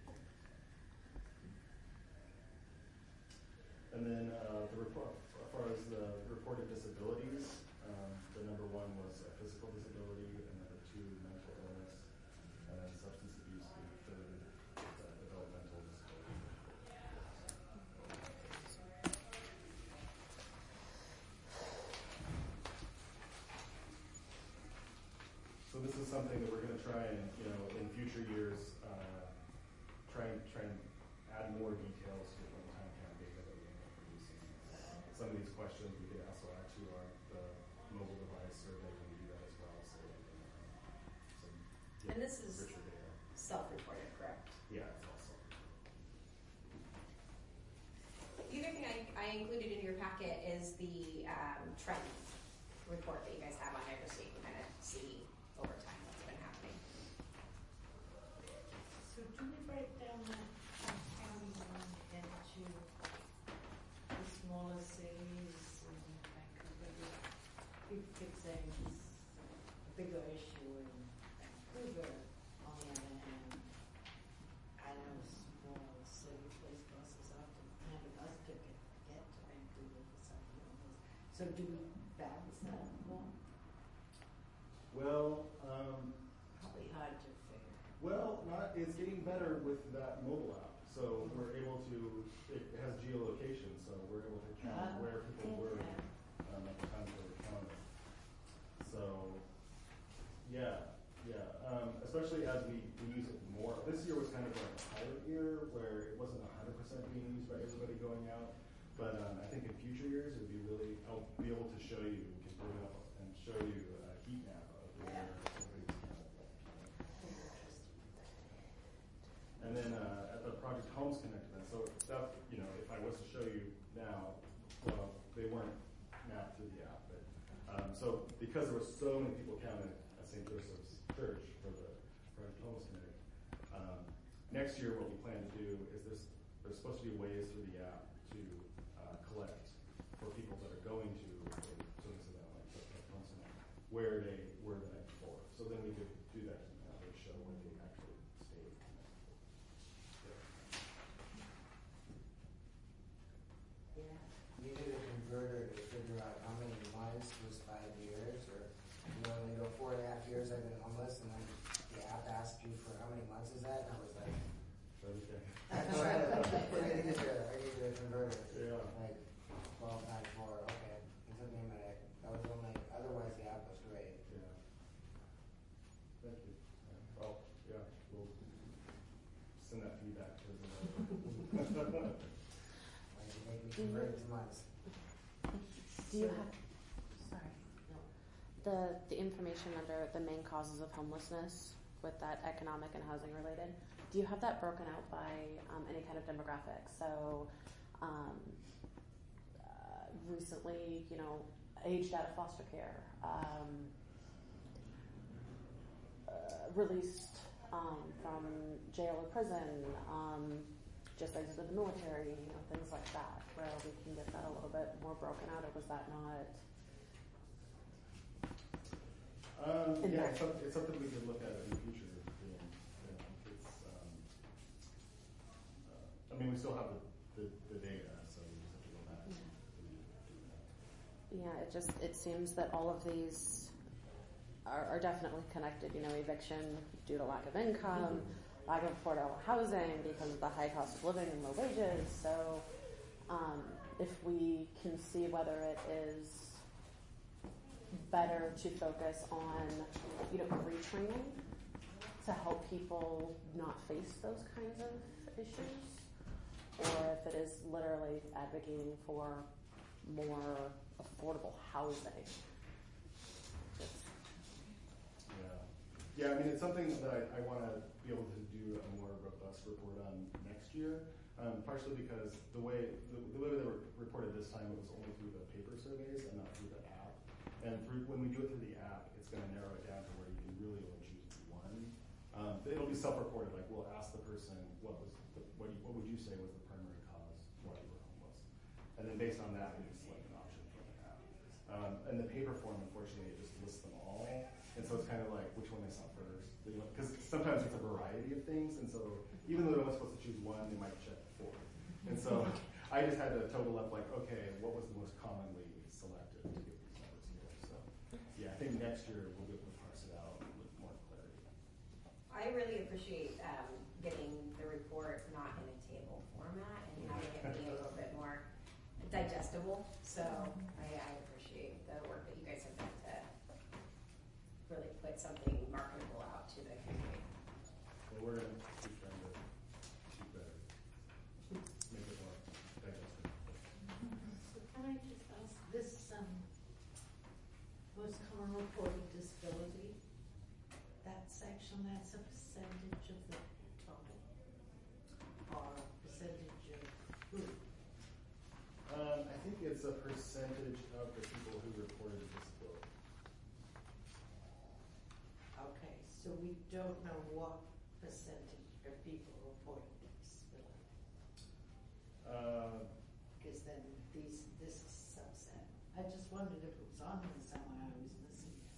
And then uh, the report, as far as the reported disabilities, um, the number one was a physical disability, and number two, mental illness, and then substance abuse being third, uh, developmental disability. So this is something that we're going to try and, you know, in future years, uh, try and try and add more details to the time count data that we end up producing. Uh, some of these questions we could also add to our the mobile device survey when we do that as well. So, um, some And this is richer data. self-reported, correct? Yeah, it's also. The other thing I, I included in your packet is the um, trend report that you guys have on there, just so you can kind of see over time what's been happening. So do we break down that um, county one into the smaller cities and Vancouver? Big fixing is a bigger issue in Vancouver. On the other hand, I know small city place buses often have a bus ticket to get to Vancouver for some reason. So do we balance that more? Well, um, Probably hard to figure. well, not, it's getting better with that mobile app. So we're able to, it has geolocation, so we're able to count Ah, where people were okay. um, at the time they were counted. So, yeah, yeah. Um, especially as we, we use it more. This year was kind of like a pilot year where it wasn't one hundred percent being used by everybody going out. But um, I think in future years it would be really, I'll be able to show you, we can bring it up and show you a heat map of where everybody's counted. And then uh, at the Project Homes Connect event, so that, you know, if I was to show you now, well, they weren't mapped through the app. But um, so because there were so many people counted at Saint Joseph's Church for the Project Homes Connect, um, next year what we plan to do is this, there's supposed to be ways through the app to uh, collect for people that are going to a service event like the Project Homes Connect, where they were the night before. So then we could do that and uh, show where they actually stayed. Yeah. You did a converter to figure out how many months was five years, or you know, when you go four and a half years I've been homeless, and then the app asked you for how many months is that, and I was like, Okay. I need a, I need a converter. Yeah. Like twelve times four. Okay, it took me a minute. That was only. Otherwise, the app was great. Yeah. Thank you. Yeah. Oh, yeah. We'll send that feedback to the. Like you make me convert it to months. Do you have, sorry, the, the information under the main causes of homelessness with that economic and housing related, do you have that broken out by um, any kind of demographic? So um, uh, recently, you know, aged out of foster care, um, uh, released um, from jail or prison, um, just exited the military, you know, things like that, where we can get that a little bit more broken out, or was that not? Um, In yeah, there. it's, some- it's something we could look at in the future. You know, you know, it's, um, uh, I mean, we still have the, the, the data, so we just have to go back and do that. Yeah, it just, it seems that all of these are, are definitely connected, you know, eviction due to lack of income, lack of affordable housing because of the high cost of living and low wages. So um, if we can see whether it is better to focus on, you know, retraining to help people not face those kinds of issues, or if it is literally advocating for more affordable housing. Just Yeah. Yeah, I mean, it's something that I, I want to be able to do a more robust report on next year, um, partially because the way the, the way they were reported this time, it was only through the paper surveys and not through the app. And through, when we do it through the app, it's going to narrow it down to where you can really only choose one. Um, it'll be self-reported. Like we'll ask the person what was the, what, you, what would you say was the primary cause why you were homeless, and then based on that, we can select an option from the app. Um, and the paper form, unfortunately, it just lists them all. And so it's kind of like which one they saw first. Because sometimes it's a variety of things, and so even though they're only supposed to choose one, they might check four. And so I just had to total up like, okay, what was the most commonly selected to get these numbers here. So yeah, I think next year we'll be able to parse it out with more clarity. I really appreciate um, getting the report not in a table format and having it be a little bit more digestible. So I, I appreciate the work that you guys have done to really put something marketable out to the community. Well, we're going to keep trying to keep better, make it more digestible. So can I just ask, this um, most common reported disability, that section, that's a percentage of the total, or a percentage of who? Um, I think it's a percentage of the people who reported a disability. Okay, so we don't know what percentage of people reporting disability. Uh, Because then these, this is a subset. I just wondered if it was on here somewhere, I was missing it.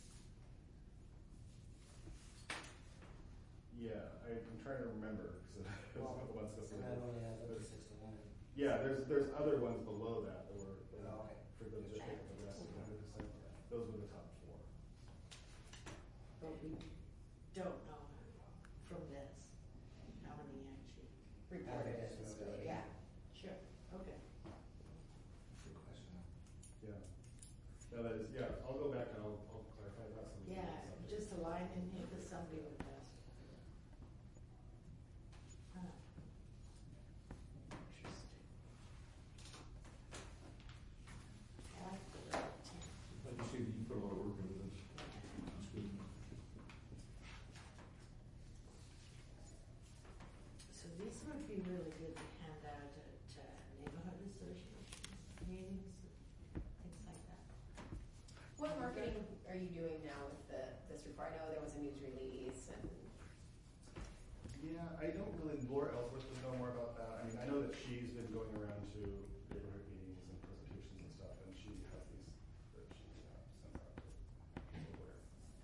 yeah, I, I'm trying to remember because it was the ones So that only has up to sixty-one. Yeah, there's there's other ones below that that were that Oh, okay. for those that take the rest of one hundred percent. Those were the top four. But we don't know from this how many actually reported Have it as disability. disability. Yeah, sure, okay. Good question. Yeah. No, that is yeah. I'll go back and I'll, I'll clarify that. So we can Yeah, get something. just a line in here that somebody would ask. Huh. Interesting. I like the way it is. I can see that you put a lot of work into this. That's good. So these would be really good to hand out at uh, neighborhood association meetings, things like that. What marketing are you doing now with the, this report? I know there was a news release and Yeah, I don't really. Laura Ellsworth would know more about that. I mean, I know that she's been going around to neighborhood meetings and presentations and stuff, and she has these that she uh, sends out to people where.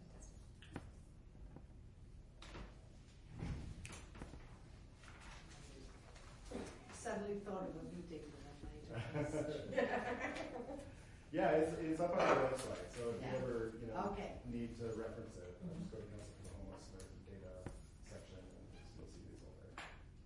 Suddenly thought of a meeting that I might have missed. Yeah, it's, it's up on our website, so if you Yeah. ever you know Okay. need to reference it, uh, just go to Council for the Homeless. There's a data section, and just, you'll see these all there.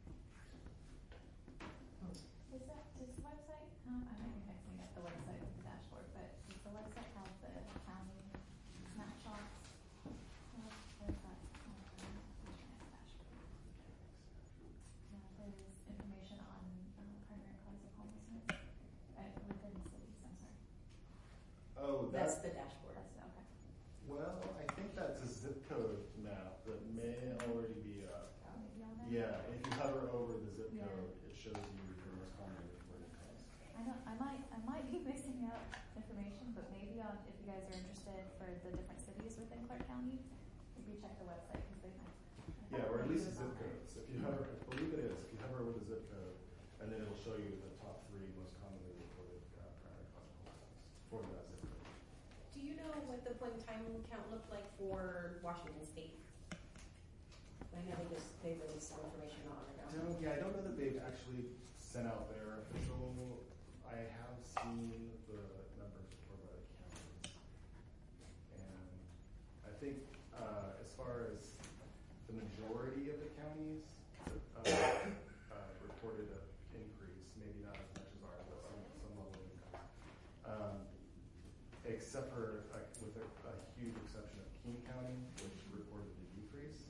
Does that, does the website, um, I might be mixing up the website with the dashboard, but does the website have the county snapshots? What, what is that? Um, I'm trying to dashboard. Yeah, there's information on, um, primary cause of homelessness, uh, within the cities, I'm sorry. Oh, that's that's the dashboard. That's, okay. well. I think that's a zip code map that may already be up. Maybe on there? Yeah, if you hover over the zip Yeah. code, it shows you your most commonly reported cause. I don't, I might, I might be missing out information, but maybe on, if you guys are interested for the different cities within Clark County, maybe check the website, because they might. Yeah, or at least It's zip on there. codes. If you hover, I believe it is, if you hover over the zip code, and then it'll show you the top three most commonly reported uh, primary cause of homelessness for that zip code. Do you know what the point in time count looked like for Washington State? I know they just they released some information on it now. No, yeah, I don't know that they've actually sent out their official. I have seen the numbers for the counties, and I think uh, as far as the majority of the counties uh, uh, reported an increase, maybe not as much as ours, but some, some level of increase. Um, except for uh, with a, a huge exception of King County, which reported a decrease.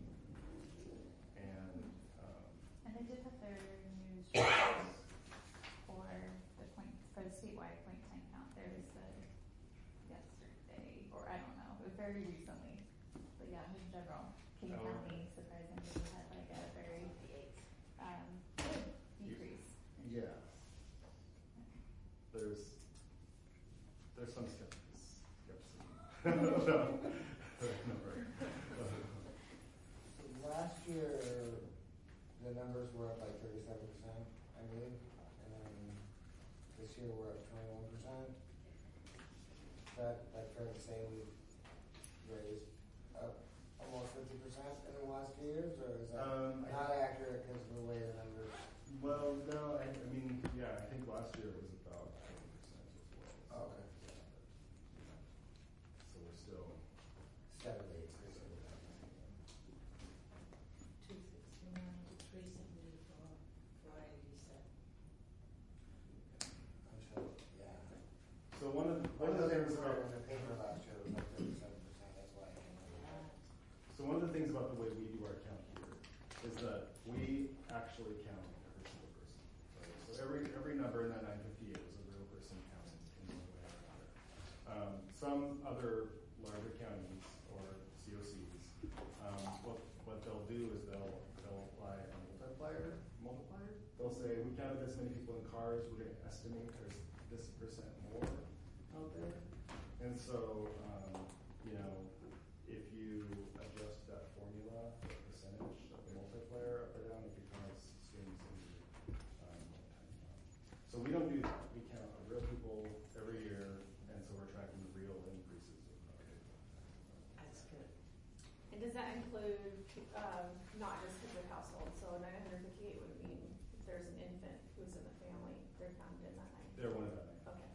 And um, And they did have their news release for the point, for the statewide point time count. There was the yesterday, or I don't know, it was very recently. But yeah, his in general. King Oh. County surprisingly had like a very um, good decrease. Yeah. There's there's some skeptics. skepticism about that number. So last year, the numbers were up like thirty-seven percent, I believe, and then this year we're up twenty-one percent. Is that, that fair to say we've raised up almost fifty percent in the last few years, or is that Um, I- not accurate because of the way the numbers? Well, no, I, I mean, yeah, I think last year it was about twenty percent as well. So, Oh, okay. yeah. So we're still Steadily increasing. Two sixty-nine to three seventy-four for eighty-seven. I'm sure, yeah. So one of the, One one of the things things about in the paper last year was like thirty-seven percent, that's why I came up with that. so one of the things about the way we do our count here is that we actually count every single person. Right? So every every number in that nine fifty-eight was a real person counted in one way or another. Um, some other larger counties or C O Cs, um, what what they'll do is they'll they'll apply a multiplier multiplier. They'll say we counted this many people in cars. We're going to estimate there's this percent more out there. And so, um, you know, if you adjust that formula, the percentage of the multiplier up or down, it can cause swings in the um, time. So we don't do that. We count real people every year, and so we're tracking real increases of uh, people. That's good. And does that include, um, not just kids of household? So nine hundred fifty-eight would mean if there's an infant who's in the family, they're counted in that nine. They're one of that name. Okay.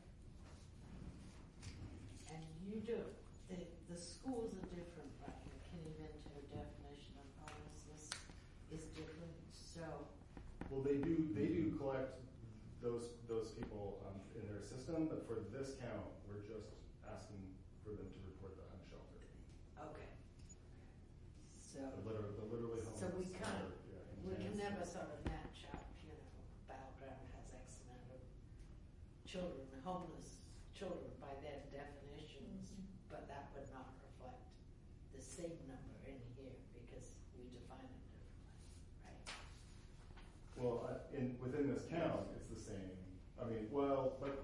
And you do, the, the schools are different, right? The Kenny Vento definition of homelessness is different, so, Well, they do they do collect those those people um, in their system, but for this count, we're just asking for them to report the unsheltered. okay. So, The literally, the literally homeless. so we can't, are, yeah, we can intense. never sort of match up, you know, Battleground has X amount of children, homeless children by their definitions, but that would not reflect the same number in here because we define it differently, right? Well, uh, in within this count, it's the same. I mean, well, but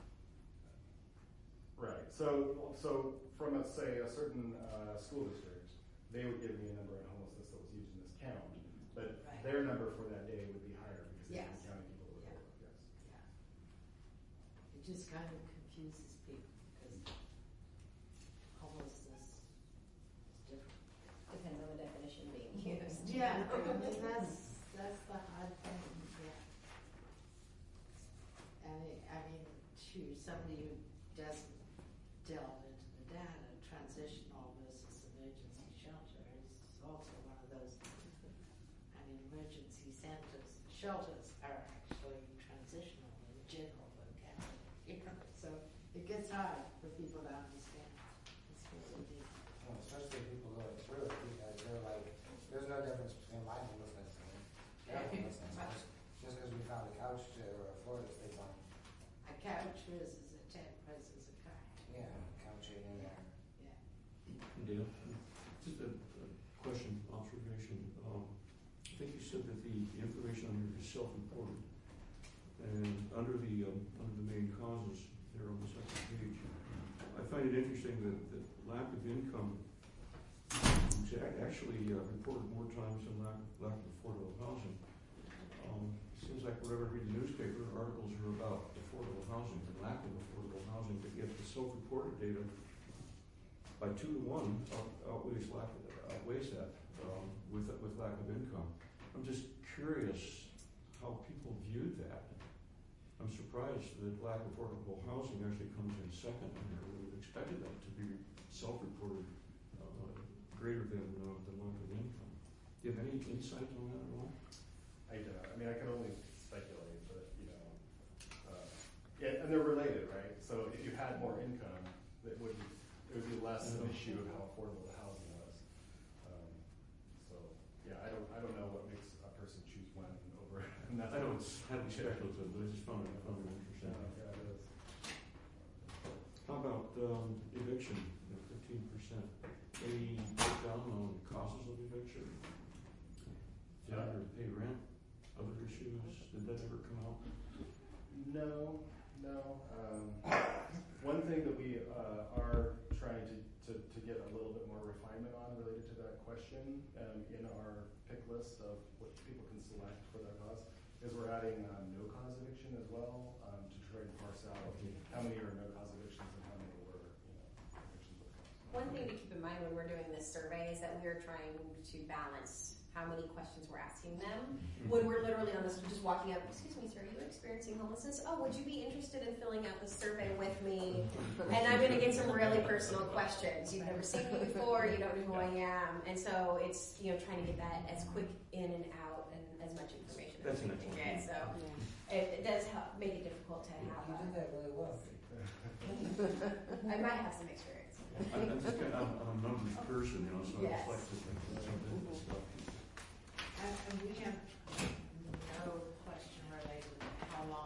right. So, so from a, say a certain uh, school district, they would give me a number in homelessness that was used in this count, but Right. their number for that day would be higher because they Yes. were counting people that Yeah. were yes. Yeah. It just kind of confuses people because homelessness is different. Depends on the definition being used. Yeah, I mean, that's, that's the hard thing, yeah. And it, I mean, to somebody who doesn't delve into the data, transitional versus emergency shelter is also one of those. I mean, emergency centers, shelters are actually transitional in general vocabulary, you know, so it gets hard for people to understand. It's really deep. Well, especially people going through it, because they're like, there's no difference between my homelessness and their homelessness. Just- Just because we found a couch to, or a floor to sleep on, A couch versus a tent versus a car. yeah, couch ain't in there. Yeah. Dale, just a, a question, observation. Um, I think you said that the, the information on here is self-reported, and under the um, under the main causes there on the second page, I find it interesting that, that lack of income is ac- actually uh, reported more times than lack lack of affordable housing. Um, seems like whenever I read the newspaper, articles are about affordable housing and lack of affordable housing, but yet the self-reported data by two to one out- outweighs lack outweighs that um, with with lack of income. I'm just curious how people viewed that. I'm surprised that lack of affordable housing actually comes in second. I would have expected that to be self-reported uh, greater than uh, the lack of income. Do you have any insight on that at all? I don't. I mean, I can only speculate, but you know, uh, yeah, and they're related, right? So if you had more income, that would be, it would be less an issue of how affordable the housing was. Um, so yeah, I don't. I don't know what makes a person choose when over. And that's I don't have speculative, but I just found it, found it interesting. Yeah, yeah, it is. How about um, eviction, fifteen percent? Any breakdown down on causes of eviction? Failure to pay rent, other issues, did that ever come out? No, no. Um, one thing that we uh, are trying to, to, to get a little bit more refinement on related to that question um, in our pick list of what people can select for that cause is we're adding um, no cause eviction as well um, to try to parse out how many are no cause evictions and how many were you know, evictions with cause. One thing to keep in mind when we're doing this survey is that we are trying to balance how many questions we're asking them. When we're literally on this, just walking up, excuse me, sir, are you experiencing homelessness? Oh, would you be interested in filling out this survey with me? And I'm gonna get some really personal questions. You've never seen me before, you don't know who I am. And so it's, you know, trying to get that as quick in and out and as much information as we can get. So it, it does help, make it difficult to have. You did that really well. I might have some experience. I'm just kind of, I'm a numbers person, you know, so I Yes. just like to think of something and stuff. And, and we have no question related to how long.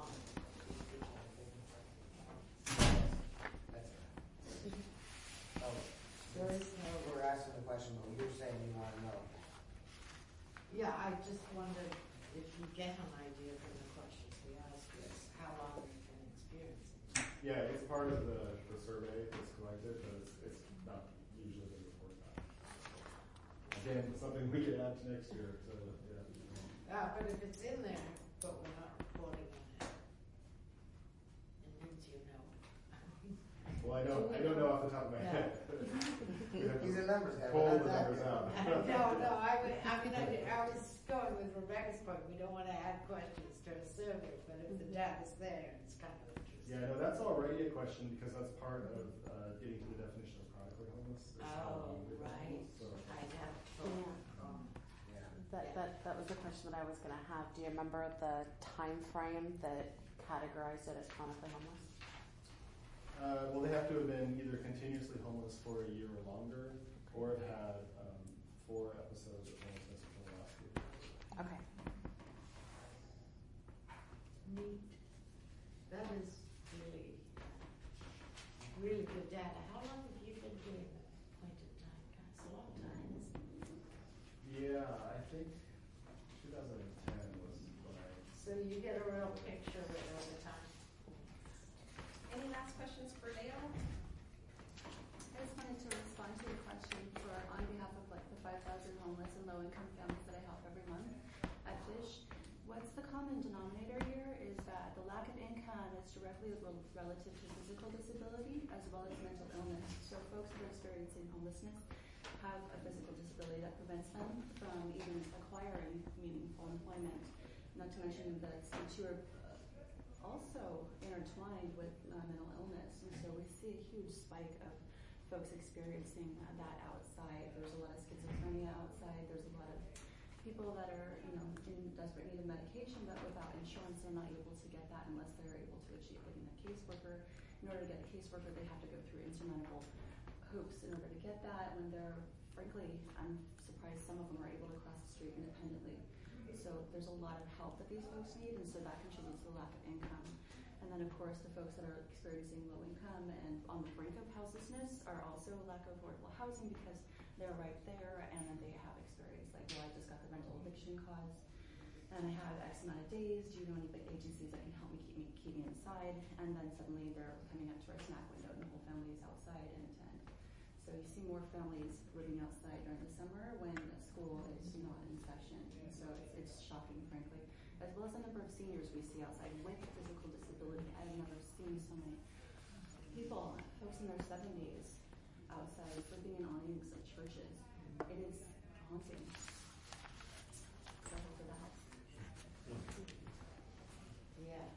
That's right. Oh, there is no, we're asking the question, but you're saying you want to know. Yeah, I just wondered if you get an idea from the questions we ask is how long you've been experiencing. Yeah, it's part of the, the survey that's collected, but it's, it's not usually been reported on. Again, something we could add to next year. So, yeah. Ah, but if it's in there, but we're not reporting on it, it means you know. Well, I don't, I don't know off the top of my head. He's a numbers guy. Pull but the not that numbers guy. out. No, no, I would, I mean, I, did- I was going with Rebecca's point, we don't wanna add questions to a survey, but if the data's there, it's kind of interesting. Yeah, no, that's already a question because that's part of uh, getting to the definition of chronically homeless. is how Oh, long we've been right, homeless, so. I have, Yeah. um, Yeah. That, that, that was the question that I was gonna have. Do you remember the time frame that categorized it as chronically homeless? Uh, well, they have to have been either continuously homeless for a year or longer, or have had um, four episodes of homelessness within the last year. Okay. neat. That is really, really good data. How long have you been doing the point of time? It's a long time, isn't it? Yeah, I think two thousand ten was when I. So you get a real picture of it all the time. Any last questions for Dale? I just wanted to respond to your question for on behalf of like the five thousand homeless and low income families that I help every month at Fish. What's the common denominator here is that the lack of income is directly rel- relative to physical disability as well as mental illness. So folks who are experiencing homelessness have a physical disability that prevents them from even acquiring meaningful employment. Not to mention that the two are uh, also intertwined with uh, mental illness, and so we see a huge spike of folks experiencing uh, that outside. There's a lot of schizophrenia outside. There's a lot of people that are, you know, in desperate need of medication, but without insurance, they're not able to get that unless they're able to achieve getting a caseworker. In order to get a caseworker, they have to go through insurmountable hoops in order to get that. When they're, frankly, I'm surprised some of them are able to cross the street independently. So there's a lot of help that these folks need, and so that contributes to the lack of income. And then, of course, the folks that are experiencing low income and on the brink of houselessness are also a lack of affordable housing because they're right there and then they have experience like, well, I just got the rental eviction cause and I have X amount of days. Do you know any big agencies that can help me keep me keep me inside? And then suddenly they're coming up to our snack window and the whole family is outside in a tent. So you see more families living outside during the summer when school is not in session. And so it's, it's shocking, frankly. As well as the number of seniors we see outside with physical disability. I've never seen so many people, folks in their seventies, outside sleeping in awnings of churches. It is haunting. So hopefully that helps. Yeah.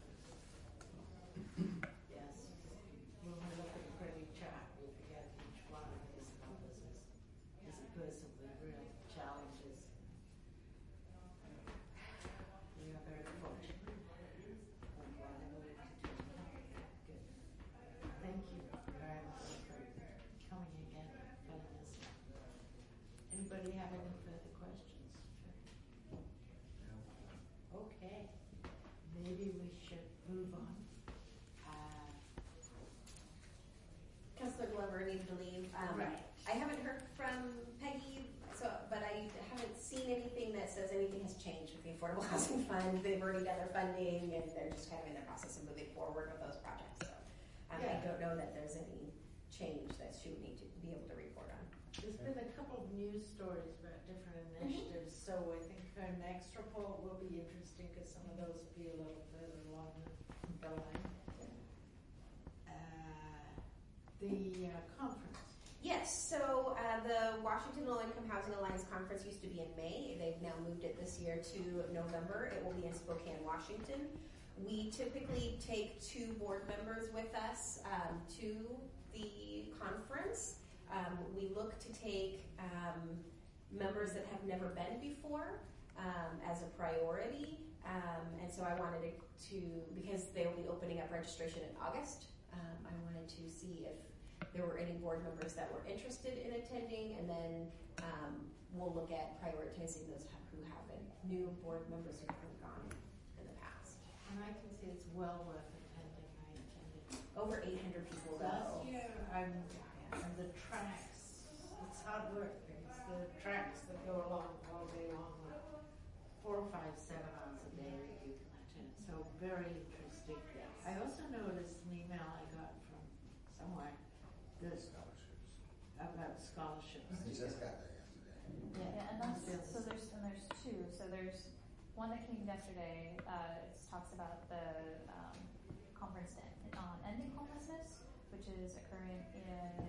Yes. When we look at the pretty chart, we forget each one of these numbers is, is a person with real challenges. We are very fortunate. of whatever we can do. Good. Thank you very much for coming again and filling us in. Anybody have any further anything has changed with the Affordable Housing Fund. They've already done their funding, and they're just kind of in the process of moving forward with those projects. So um, I Yeah. don't know that there's any change that she would need to be able to report on. There's been a couple of news stories about different initiatives, so I think her next report will be interesting because some of those will be a little further along the, the line. Uh, the uh, conference. Yes, so uh, the Washington Low Income Housing Alliance Conference used to be in May. They've now moved it this year to November. It will be in Spokane, Washington. We typically take two board members with us um, to the conference. Um, we look to take um, members that have never been before um, as a priority. Um, and so I wanted to, to, because they will be opening up registration in August, um, I wanted to see if there were any board members that were interested in attending, and then um, we'll look at prioritizing those who haven't, new board members who haven't gone in the past. And I can see it's well worth attending. I attended. Over eight hundred people Last go. year, I'm, and the tracks, it's hard work. It's the tracks that go along all day long, with four or five seminars a day that you can attend. So very interesting. I also noticed an email I got from somewhere this about scholarships. I just got that yesterday. Yeah, yeah, and that's, so there's, and there's two. So there's one that came yesterday, uh, it talks about the, um, conference on ending homelessness, which is occurring in,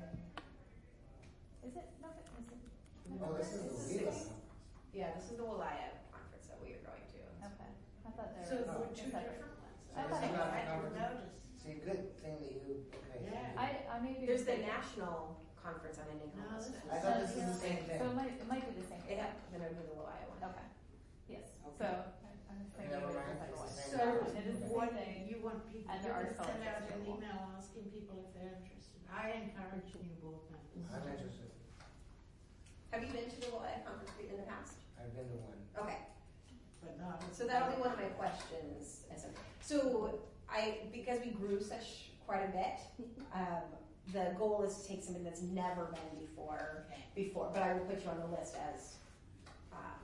is it, no, is it? Oh, this is the Wheeler. Yeah, this is the Walaya conference that we are going to. Okay, I thought there So was. there were a two separate- different ones. I So thought this it is was not I a didn't conference? notice. See, good thing that you, okay. Yeah. I, I may be. There's the mistaken. national conference on ending No, this homelessness. I thought this was the same thing. So it might, it might be the same. It had been under the Walaya one. Okay, yes, Okay. so, I- I'm afraid Never maybe mind, it's the it's the second same one. So It is the what same thing. you want people, And you there are can send out scholarships an available. email asking people if they're interested. I encourage new board members. I'm interested. Have you been to the Walaya conference in the past? I've been to one. Okay. But not. So that'll be one of my questions. As a, so I, because we grew such quite a bit, um, the goal is to take somebody that's never been before, before. But I will put you on the list as um,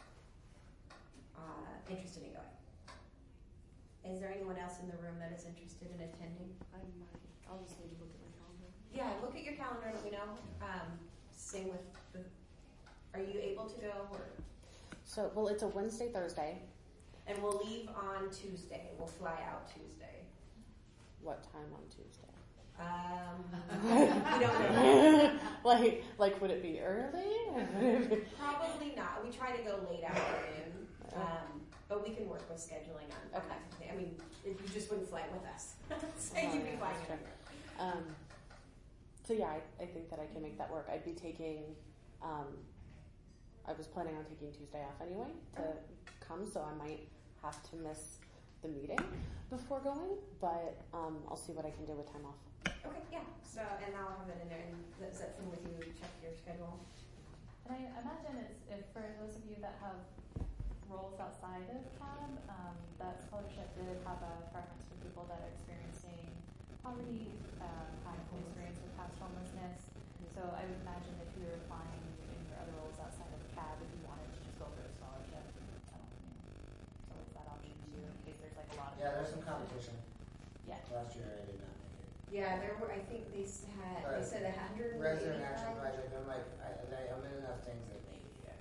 uh, interested in going. Is there anyone else in the room that is interested in attending? I might. I'll just need to look at my calendar. Yeah, look at your calendar and let me know. Um, same with the. Are you able to go? Or, So, well, it's a Wednesday, Thursday. and we'll leave on Tuesday. We'll fly out Tuesday. What time on Tuesday? Um, we don't know. like, like, would it be early? Probably not. We try to go late afternoon, um, but we can work with scheduling on. on Okay. that. I mean, if you just wouldn't fly with us, so Oh, you'd be yeah, flying that's true. anywhere. Um, so yeah, I, I think that I can make that work. I'd be taking, um, I was planning on taking Tuesday off anyway to come, so I might have to miss the meeting before going, but um, I'll see what I can do with time off. Okay, yeah. So, and I'll have it in there. And is that thing with you? Check your schedule. And I imagine it's, if for those of you that have roles outside of C A B, um, that scholarship did have a preference for people that are experiencing poverty, um, kind of experience with past homelessness. So I would imagine if you were applying in your other roles outside of C A B, if you wanted to just go for a scholarship, I don't know. So it's that option too, in case there's like a lot of. Yeah, there's some competition. Yeah. Last year I did not make it. Yeah, there were. I think they s- had. They But said a hundred. Resident Action Project, I'm like, I, I- I'm in enough things that maybe, yeah.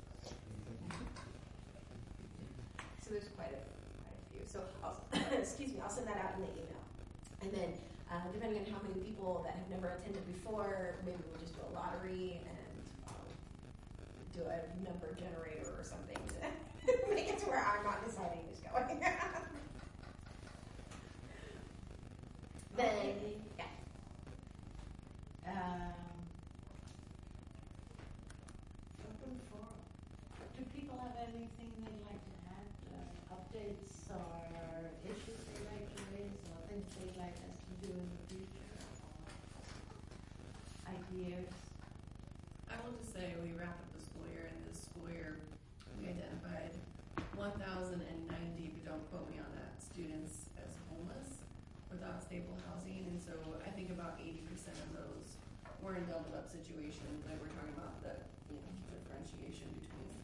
So there's quite a, quite a few. So, I'll, excuse me, I'll send that out in the email. And then, uh, depending on how many people that have never attended before, maybe we'll just do a lottery and um, do a number generator or something to make it to where I'm not deciding who's going. Then, yeah. Um, open forum. Do people have anything they'd like to add? Uh, updates or issues they'd like to raise or things they'd like us to do in the future? Or ideas? I will just say we wrap up the school year, and this school year we identified one thousand ninety, but don't quote me on that, students as homeless without stable housing. And so I think about eighty percent of those were in doubled up situations. Like we're talking about the you know, differentiation between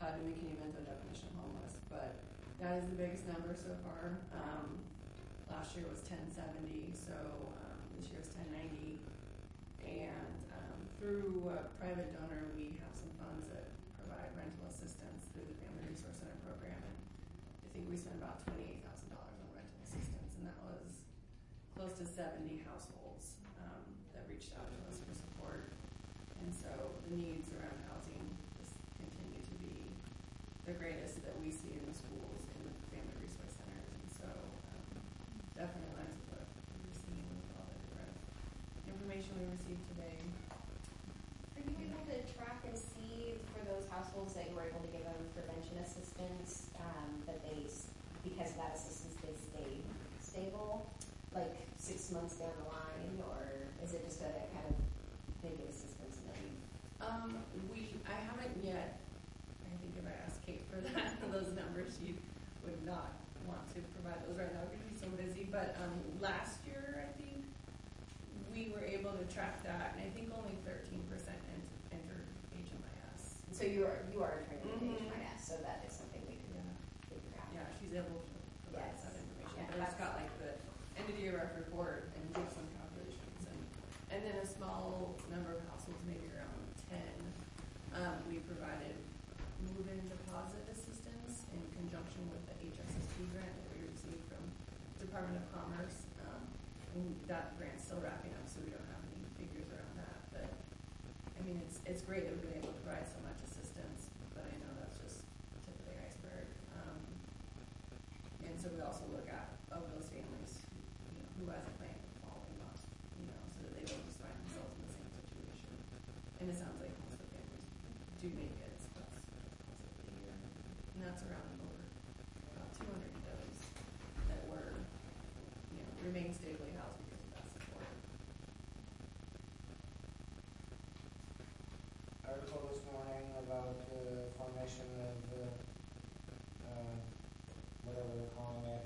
H U D and McKinney-Vento definition of homeless, but that is the biggest number so far. Um, last year was ten seventy, so um, this year is ten ninety. And um, through a private donor, we have some funds that provide rental assistance through the Family Resource Center program. And I think we spent about twenty-eight thousand dollars on rental assistance, and that was close to seventy households um, that reached out to us for support. And so the needs around housing just continue to be the greatest that we see in the schools, in the Family Resource Centers. And so um, definitely aligns with what we're seeing with all the different information we received today. Are you able to track and see for those households that you were able to give them prevention assistance, um, that they, because of that assistance, they stayed stable, like six months down the line, or is it just a kind of big assistance and then? Um, we, I haven't yet, I think if I asked Kate for that, those numbers, she would not want to provide those right now because she's so busy, but um, last year, I think, we were able to track that, and I think only thirteen percent entered H M I S. So you are, you are entering Mhm. H M I S, so that is something we can Yeah. figure out. Yeah, she's able to provide Yes. that information. Yeah, But it's that's- got like the end of the year rec report and give some calculations, and and then a small number of households, maybe around ten. Um, we provided move-in deposit assistance in conjunction with the H S S P grant that we received from Department of Commerce. Um, and that grant's still wrapping up, so we don't have any figures around that. But I mean, it's it's great that we've been able to provide so much assistance, but I know that's just tip of the iceberg. Um, and so we also look at of those families, you know, who has a plan for following up, you know, so that they don't just find themselves in the same situation. And it sounds like most of the families do make it, so that's that's a figure. And that's around over about two hundred of those that were, you know, remain stably housed because of that support. Article this morning about the formation of the, uh, whatever they're calling it,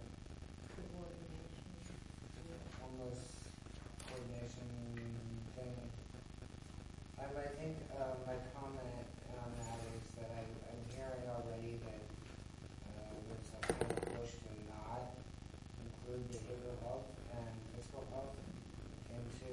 homeless coordination thing. And I think uh, my comment on that is that I, I'm hearing already that uh, there's some kind of push to not include behavioral health and physical health into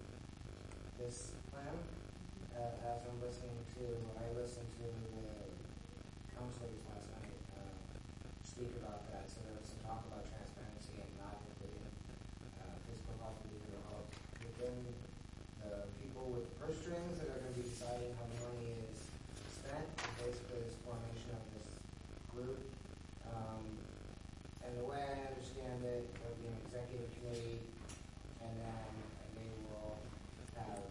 this plan. Uh, as I'm listening to, I listened to the counselors last night uh, speak about that. So there was some talk about transparency and not including uh, physical health and behavioral health within the people with purse strings that are going to be deciding how the money is spent. Basically, this formation of this group. Um, and the way I understand it, there'll be an executive committee, and then they will have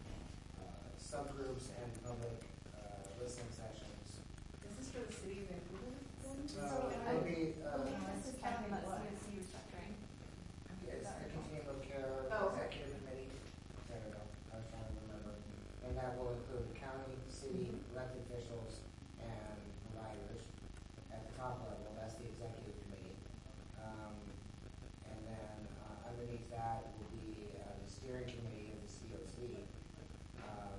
uh, subgroups and public uh, listening sessions. Is this for the city of Vancouver? Uh, it'll be, uh, This is talking about C S C restructuring. it's the continuum of care Oh, okay. executive committee. There we go. I was trying to remember. And that will include the county, city, elected officials, and providers at the top level. That's the executive committee. Um, and then uh, underneath that will be uh, the steering committee of the C O C. Um,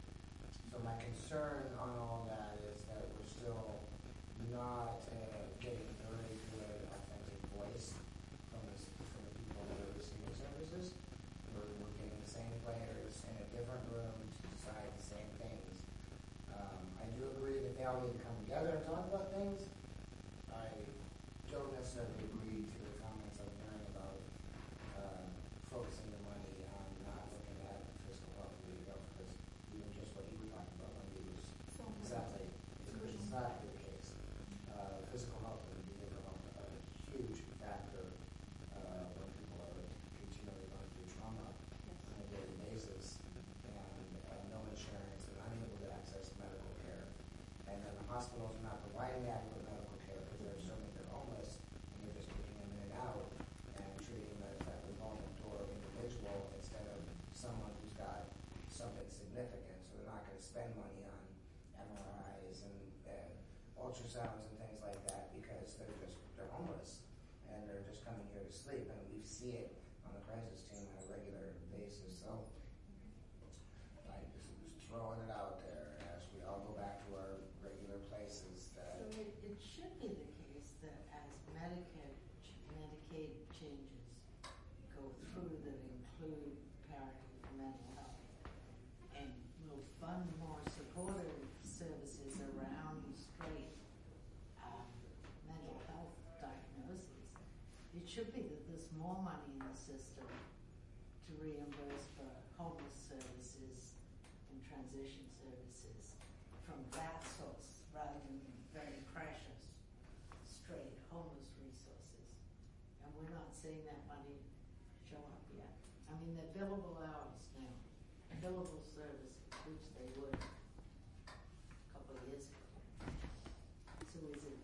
so my concern on all that is that we're still not uh, getting very good authentic voice from the, from the people that are receiving services. We're, we're getting the same players in a different room to decide the same things. Um, I do agree that they all need to come together and talk about things. I don't necessarily agree to the comments I'm hearing about uh, focusing the money on not looking at physical health and behavioral health, because even just what you were talking about, Wendy, was exactly, it's exactly the case. Uh, physical health and behavioral health are a huge factor uh, when people are continually going through trauma on a daily basis, and uh, no insurance and unable to access medical care. And then the hospitals are not providing adequate medical care because they're assuming they're homeless, and you're just picking them in and out and treating them as that vulnerable individual instead of someone who's got something significant. So they're not going to spend money on M R Is and, and ultrasounds and things like that because they're just they're homeless and they're just coming here to sleep. And we see it on the crisis team on a regular basis. So I just, just throwing it out there as we all go back to our regular places. include parity for mental health, and will fund more supportive services around straight um, mental health diagnoses. It should be that there's more money in the system to reimburse for homeless services and transition services from that source rather than very precious straight homeless resources. And we're not seeing that money show up yet. I mean, they're billable hours now, billable services, which they were a couple of years ago. So is it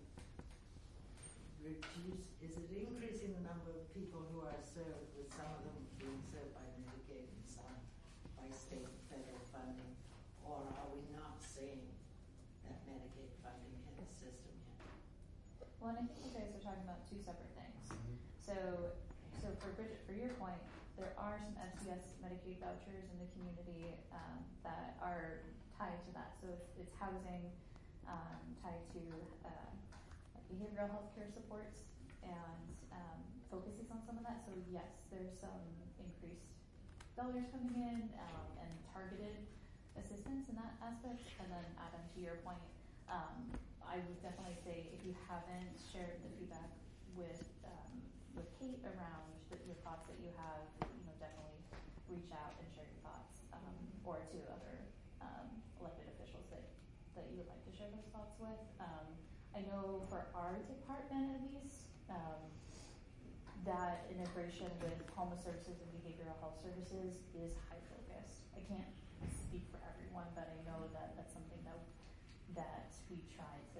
reduce, is it increasing the number of people who are served, with some of them being served by Medicaid and some by state and federal funding, or are we not seeing that Medicaid funding hit the system yet? Well, and I think you guys are talking about two separate things. So, so for Bridget, for your point, there are some F C S Medicaid vouchers in the community um, that are tied to that. So it's, it's housing um, tied to uh, behavioral health care supports and um, focuses on some of that. So yes, there's some increased dollars coming in um, and targeted assistance in that aspect. And then Adam, to your point, um, I would definitely say if you haven't shared the feedback with um, with Kate around the, your thoughts that you have, you know, definitely reach out and share your thoughts, um, or to other um, elected officials that, that you would like to share those thoughts with. Um, I know for our department at least, um, that integration with homeless services and behavioral health services is high focus. I can't speak for everyone, but I know that that's something that that we try to.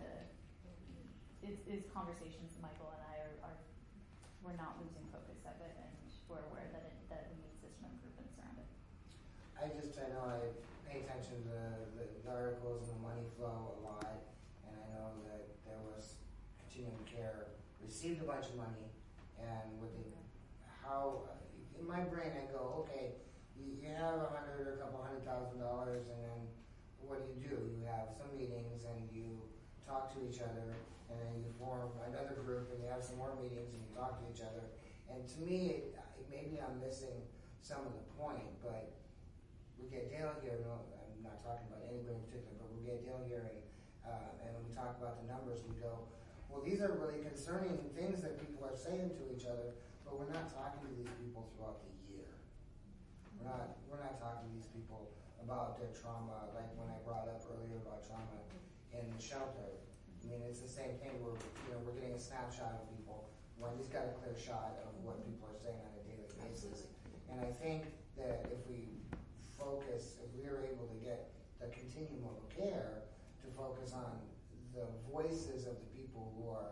It's, it's conversations Michael and I are, are we're not losing focus of it, and we're aware that it, that we need system improvements around it. I just, I know I pay attention to the, the articles and the money flow a lot, and I know that there was Continuum Care received a bunch of money, and with the, how, in my brain I go, okay, you, you have a hundred or a couple hundred thousand dollars, and then what do you do? You have some meetings, and you talk to each other, and then you form another group, and you have some more meetings, and you talk to each other. And to me, it, maybe I'm missing some of the point, but we get Dale here, no, I'm not talking about anybody in particular, but we get Dale here, and, uh, and when we talk about the numbers, we go, well, these are really concerning things that people are saying to each other, but we're not talking to these people throughout the year. We're not, we're not talking to these people about their trauma, like when I brought up earlier about trauma in the shelter. I mean, it's the same thing. We're, you know, we're getting a snapshot of people. Wendy's got a clear shot of what people are saying on a daily basis. And I think that if we focus, if we are able to get the continuum of care to focus on the voices of the people who are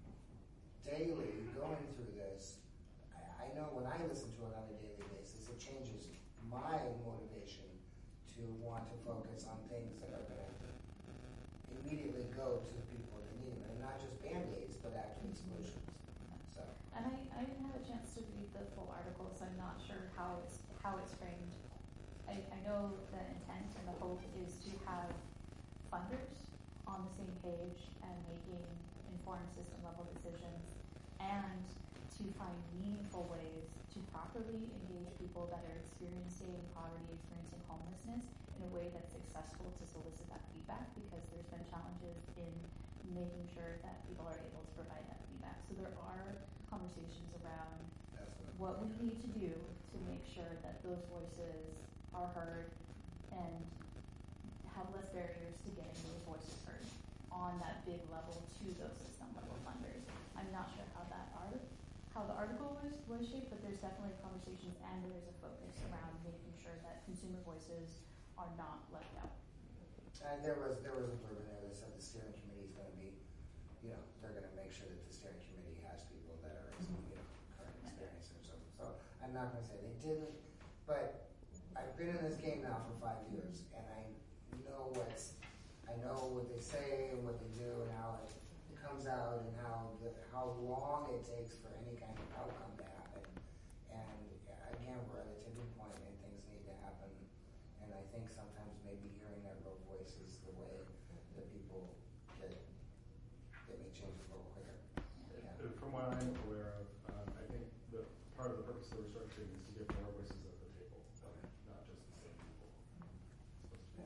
daily going through this, I, I know when I listen to it on a daily basis, it changes my motivation to want to focus on things that are going to immediately go to the people that need them, and not just Band-Aids, but actually solutions. So. And I, I didn't have a chance to read the full article, so I'm not sure how it's how it's framed. I, I know the intent and the hope is to have funders on the same page and making informed system level decisions, and to find meaningful ways to properly engage people that are experiencing poverty, experiencing homelessness in a way that's successful to solicit that feedback, because there's been challenges in making sure that people are able to provide that feedback. So there are conversations around what we need to do to make sure that those voices are heard and have less barriers to getting those voices heard on that big level to those system level funders. I'm not sure how that art, how the article was, was shaped, but there's definitely conversations and there is a focus around making sure that consumer voices are not left out. And there was there was a blurb in there that said the steering committee is going to be, you know, they're going to make sure that the steering committee has people that are, you know, current experience or something. So I'm not going to say they didn't, but I've been in this game now for five years, and I know what's, I know what they say and what they do and how it comes out and how the, how long it takes for any kind of outcome to happen. And again, we're at a tipping point and things need to happen. And I think sometimes maybe hearing that real voice is the way that people get, that make changes a little quicker. Yeah. From what I'm aware of, um, I think the part of the purpose of the restructuring is to give more voices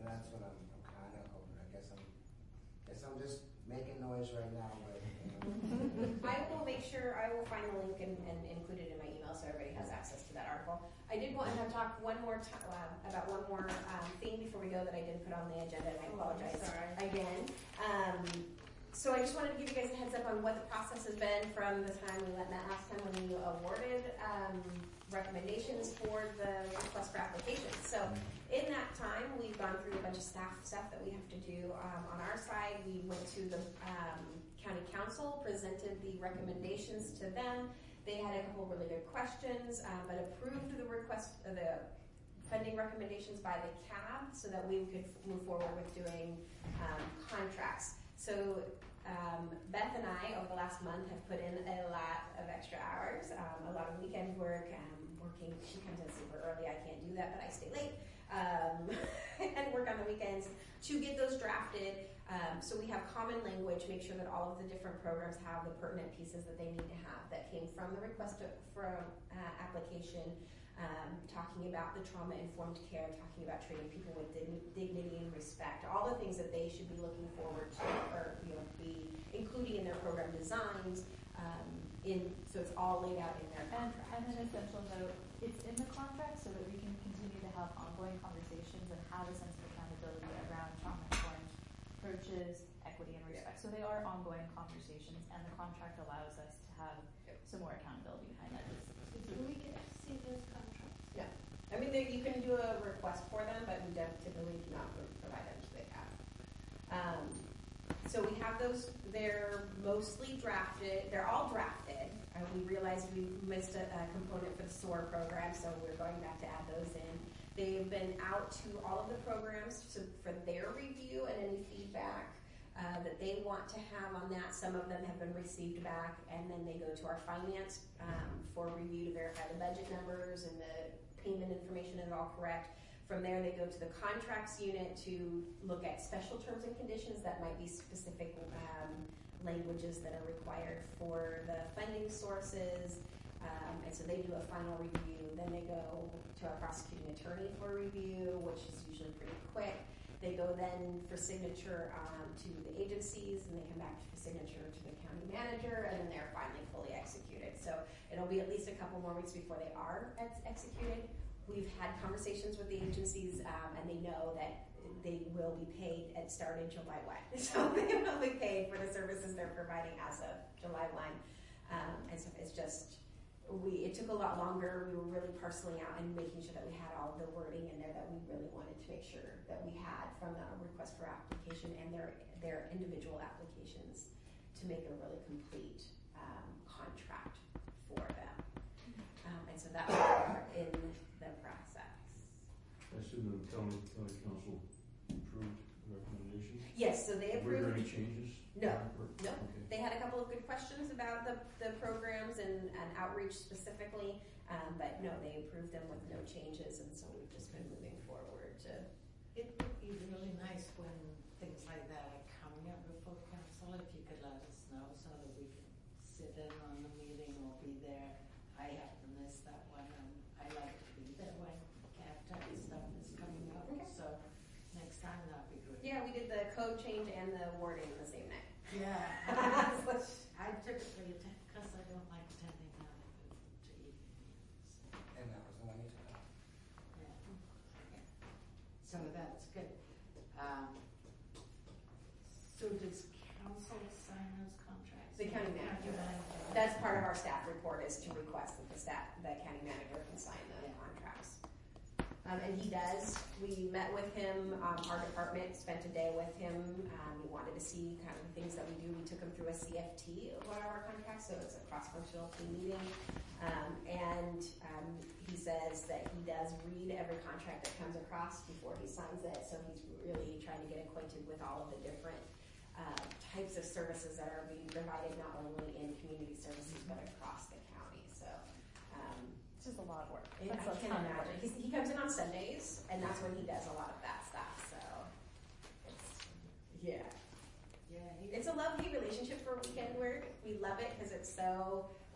that's what I'm, I'm kind of hoping. I guess I'm, guess I'm just making noise right now, but. You know. I will make sure, I will find the link and, and include it in my email so everybody has access to that article. I did want to talk one more time, uh, about one more um, thing before we go that I didn't put on the agenda, and I apologize sorry. again. Um, so I just wanted to give you guys a heads up on what the process has been from the time we met last time when you awarded um, recommendations for the request for applications. So in that time, we've gone through a bunch of staff stuff that we have to do um, on our side. We went to the um, county council, presented the recommendations to them. They had a couple of really good questions, uh, but approved the request, uh, the funding recommendations by the C A B so that we could f- move forward with doing um, contracts. So um, Beth and I, over the last month, have put in a lot of extra hours, um, a lot of weekend work, um, working. She comes in super early. I can't do that, but I stay late um, and work on the weekends to get those drafted. Um, so we have common language, make sure that all of the different programs have the pertinent pieces that they need to have that came from the request to, for uh, application, um, talking about the trauma-informed care, talking about treating people with dig- dignity and respect, all the things that they should be looking forward to, or you know, be including in their program designs. Um, in so it's all laid out in their And, contract. and an essential note, it's in the contract so that we can continue to have ongoing conversations and have a sense of accountability around trauma-informed approaches, equity, and respect. So they are ongoing conversations, and the contract allows us to have some more accountability behind that. Do we get to see those contracts? Yeah. I mean, they, you can do a request for them, but we don't typically do not provide them to the C A B. Um, so we have those, they're mostly drafted, they're all drafted. Uh, we realized we missed a, a component for the S O A R program, so we're going back to add those in. They've been out to all of the programs to, for their review and any feedback uh, that they want to have on that. Some of them have been received back, and then they go to our finance um, for review to verify the budget numbers and the payment information is all correct. From there, they go to the contracts unit to look at special terms and conditions that might be specific um, languages that are required for the funding sources. Um, and so they do a final review. Then they go to our prosecuting attorney for review, which is usually pretty quick. They go then for signature um, to the agencies, and they come back for signature to the county manager, and then they're finally fully executed. So it'll be at least a couple more weeks before they are ex- executed. We've had conversations with the agencies, um, and they know that they will be paid at starting July first. So they will be paid for the services they're providing as of July first. Um, and so it's just, we, it took a lot longer. We were really parceling out and making sure that we had all the wording in there that we really wanted to make sure that we had from the request for application and their, their individual applications to make a really complete um, contract for them. Um, and so that's in the process. I assume the county, county council approved the recommendation? Yes, so they Were there approved. any changes? No, Or- no. Okay. They had a couple of good questions about the, the programs and, and outreach specifically, um, but no, they approved them with no changes, and so we've just been moving forward to. It would be really nice when things like that are coming up before council, if you could let us know so that we can sit in on the meeting or be there. I have to miss that one, and I like to be there when C A P T A C stuff is coming up, Okay. so next time that'd be good. Yeah, we did the code change and the wording the same night. Yeah. I typically attend, because I don't like attending out of to evenings. And that was the one you took out. Yeah. Okay. So that's good. Um, so does council sign those contracts? The county manager. manager. That's part of our staff report is to request that the staff, the county manager can sign the Yeah. contracts. Um, and he does. We met with him. Um, our department spent a day with him. Um, we wanted to see kind of the things that we do. We took him through a C F T of one of our contracts, so it's a cross-functional team meeting. Um, and um, he says that he does read every contract that comes across before he signs it. So he's really trying to get acquainted with all of the different uh, types of services that are being provided, not only in community services but across the county. So. Um, It's just a lot of work. I That's a can ton of imagine. work. He's, he comes in on Sundays, and that's when he does a lot of that stuff. So, it's, yeah, Yeah. he- it's a love-hate relationship for weekend work. We love it because it's so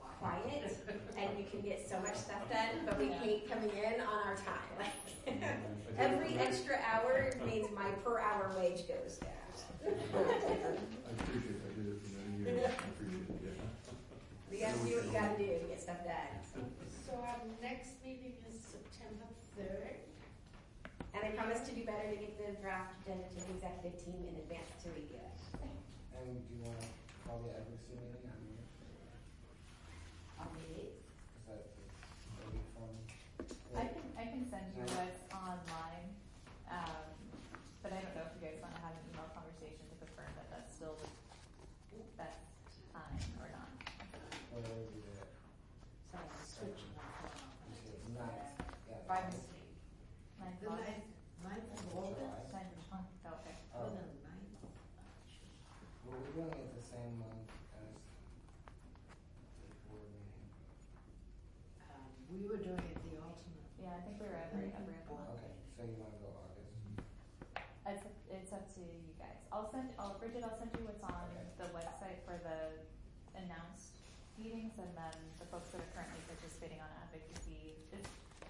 quiet, and you can get so much stuff done, but we hate coming in on our time. Every extra hour means my per hour wage goes down. I appreciate it. I did it for many years. I appreciate it, yeah. You gotta do what you gotta do to get stuff done. So our next meeting is September third. And I promise to do better to get the draft agenda to the executive team in advance to review it. And do you want to call the advocacy meeting on the On the eighth. Is that maybe from? I can I can send you what's online, um, but I don't know if you guys want to have an email conversation to confirm that that's still the best time or not. What do we do that? So I'm switching off. You said ninth. Yeah. By mistake. Nine The o'clock. ninth, ninth of August. Nine o'clock. Oh, okay. Oh. Or the ninth of March. Well, we're doing it the same month as the board meeting. Um, we were doing it the alternate. Yeah, I think we were every every other month. Okay, so you want to go August? It's it's up to you guys. I'll send. I'll Bridget. I'll send you what's on the website for the announced meetings, and then the folks that are currently participating on advocacy. Is,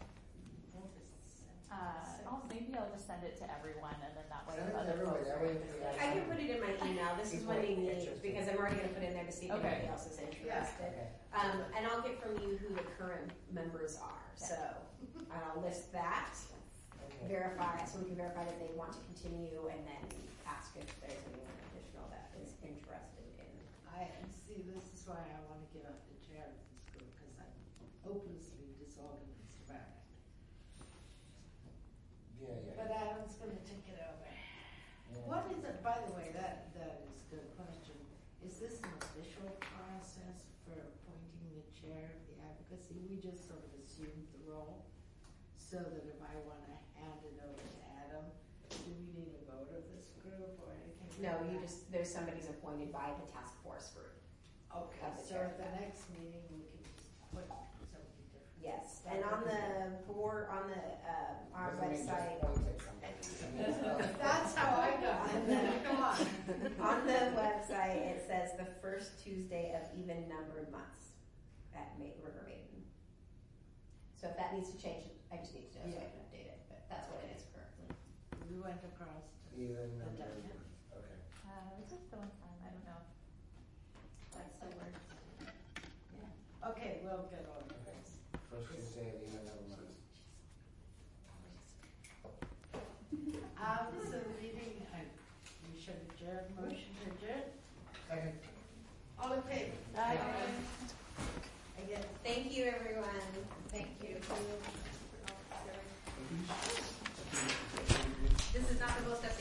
uh, I'll, maybe I'll just send it to everyone, and then that way Send it to other everyone, folks that are way interested. we I can put it in my email. This is when we meet because I'm already gonna put in there to see if Okay. anybody else is interested. Okay. Um, and I'll get from you who the current members are. So I'll list that, Okay. verify, so we can verify that they want to continue, and then ask if there's anyone additional that is interested in. I, and see, this is why I want to give up the chair of this group, because I'm hopelessly disorganized about it. Yeah, yeah. But Adam's gonna take it over. Yeah. What is it, by the way, that, that is a good question. Is this an official process for appointing the chair of the advocacy? We just sort of assumed the role, so that if I want to hand it over to Adam, do we need a vote of this group or anything? No, like you that? just, there's somebody's appointed by the task force group. Okay, of the so chair. at the next meeting, we can just put something different. Yes, and on the board, on the, um, our Doesn't mean just website, point at somebody. I mean, uh, That's how I got it. Come on. on the website, it says the first Tuesday of even numbered months at Ma- River Maiden. So if that needs to change, I just need to know so I can update it, but that's what it is currently. We went across to Even the number. Duncan. Okay. Uh, it was just the one time. I don't know. If that still works. Yeah. Okay, we'll get on with Okay. this. First Tuesday of even number months. Um, so the meeting, I, we should adjourn, motion to adjourn. Second. All in favor? Aye. Again, Thank you, everyone. thank you. This is not the most updated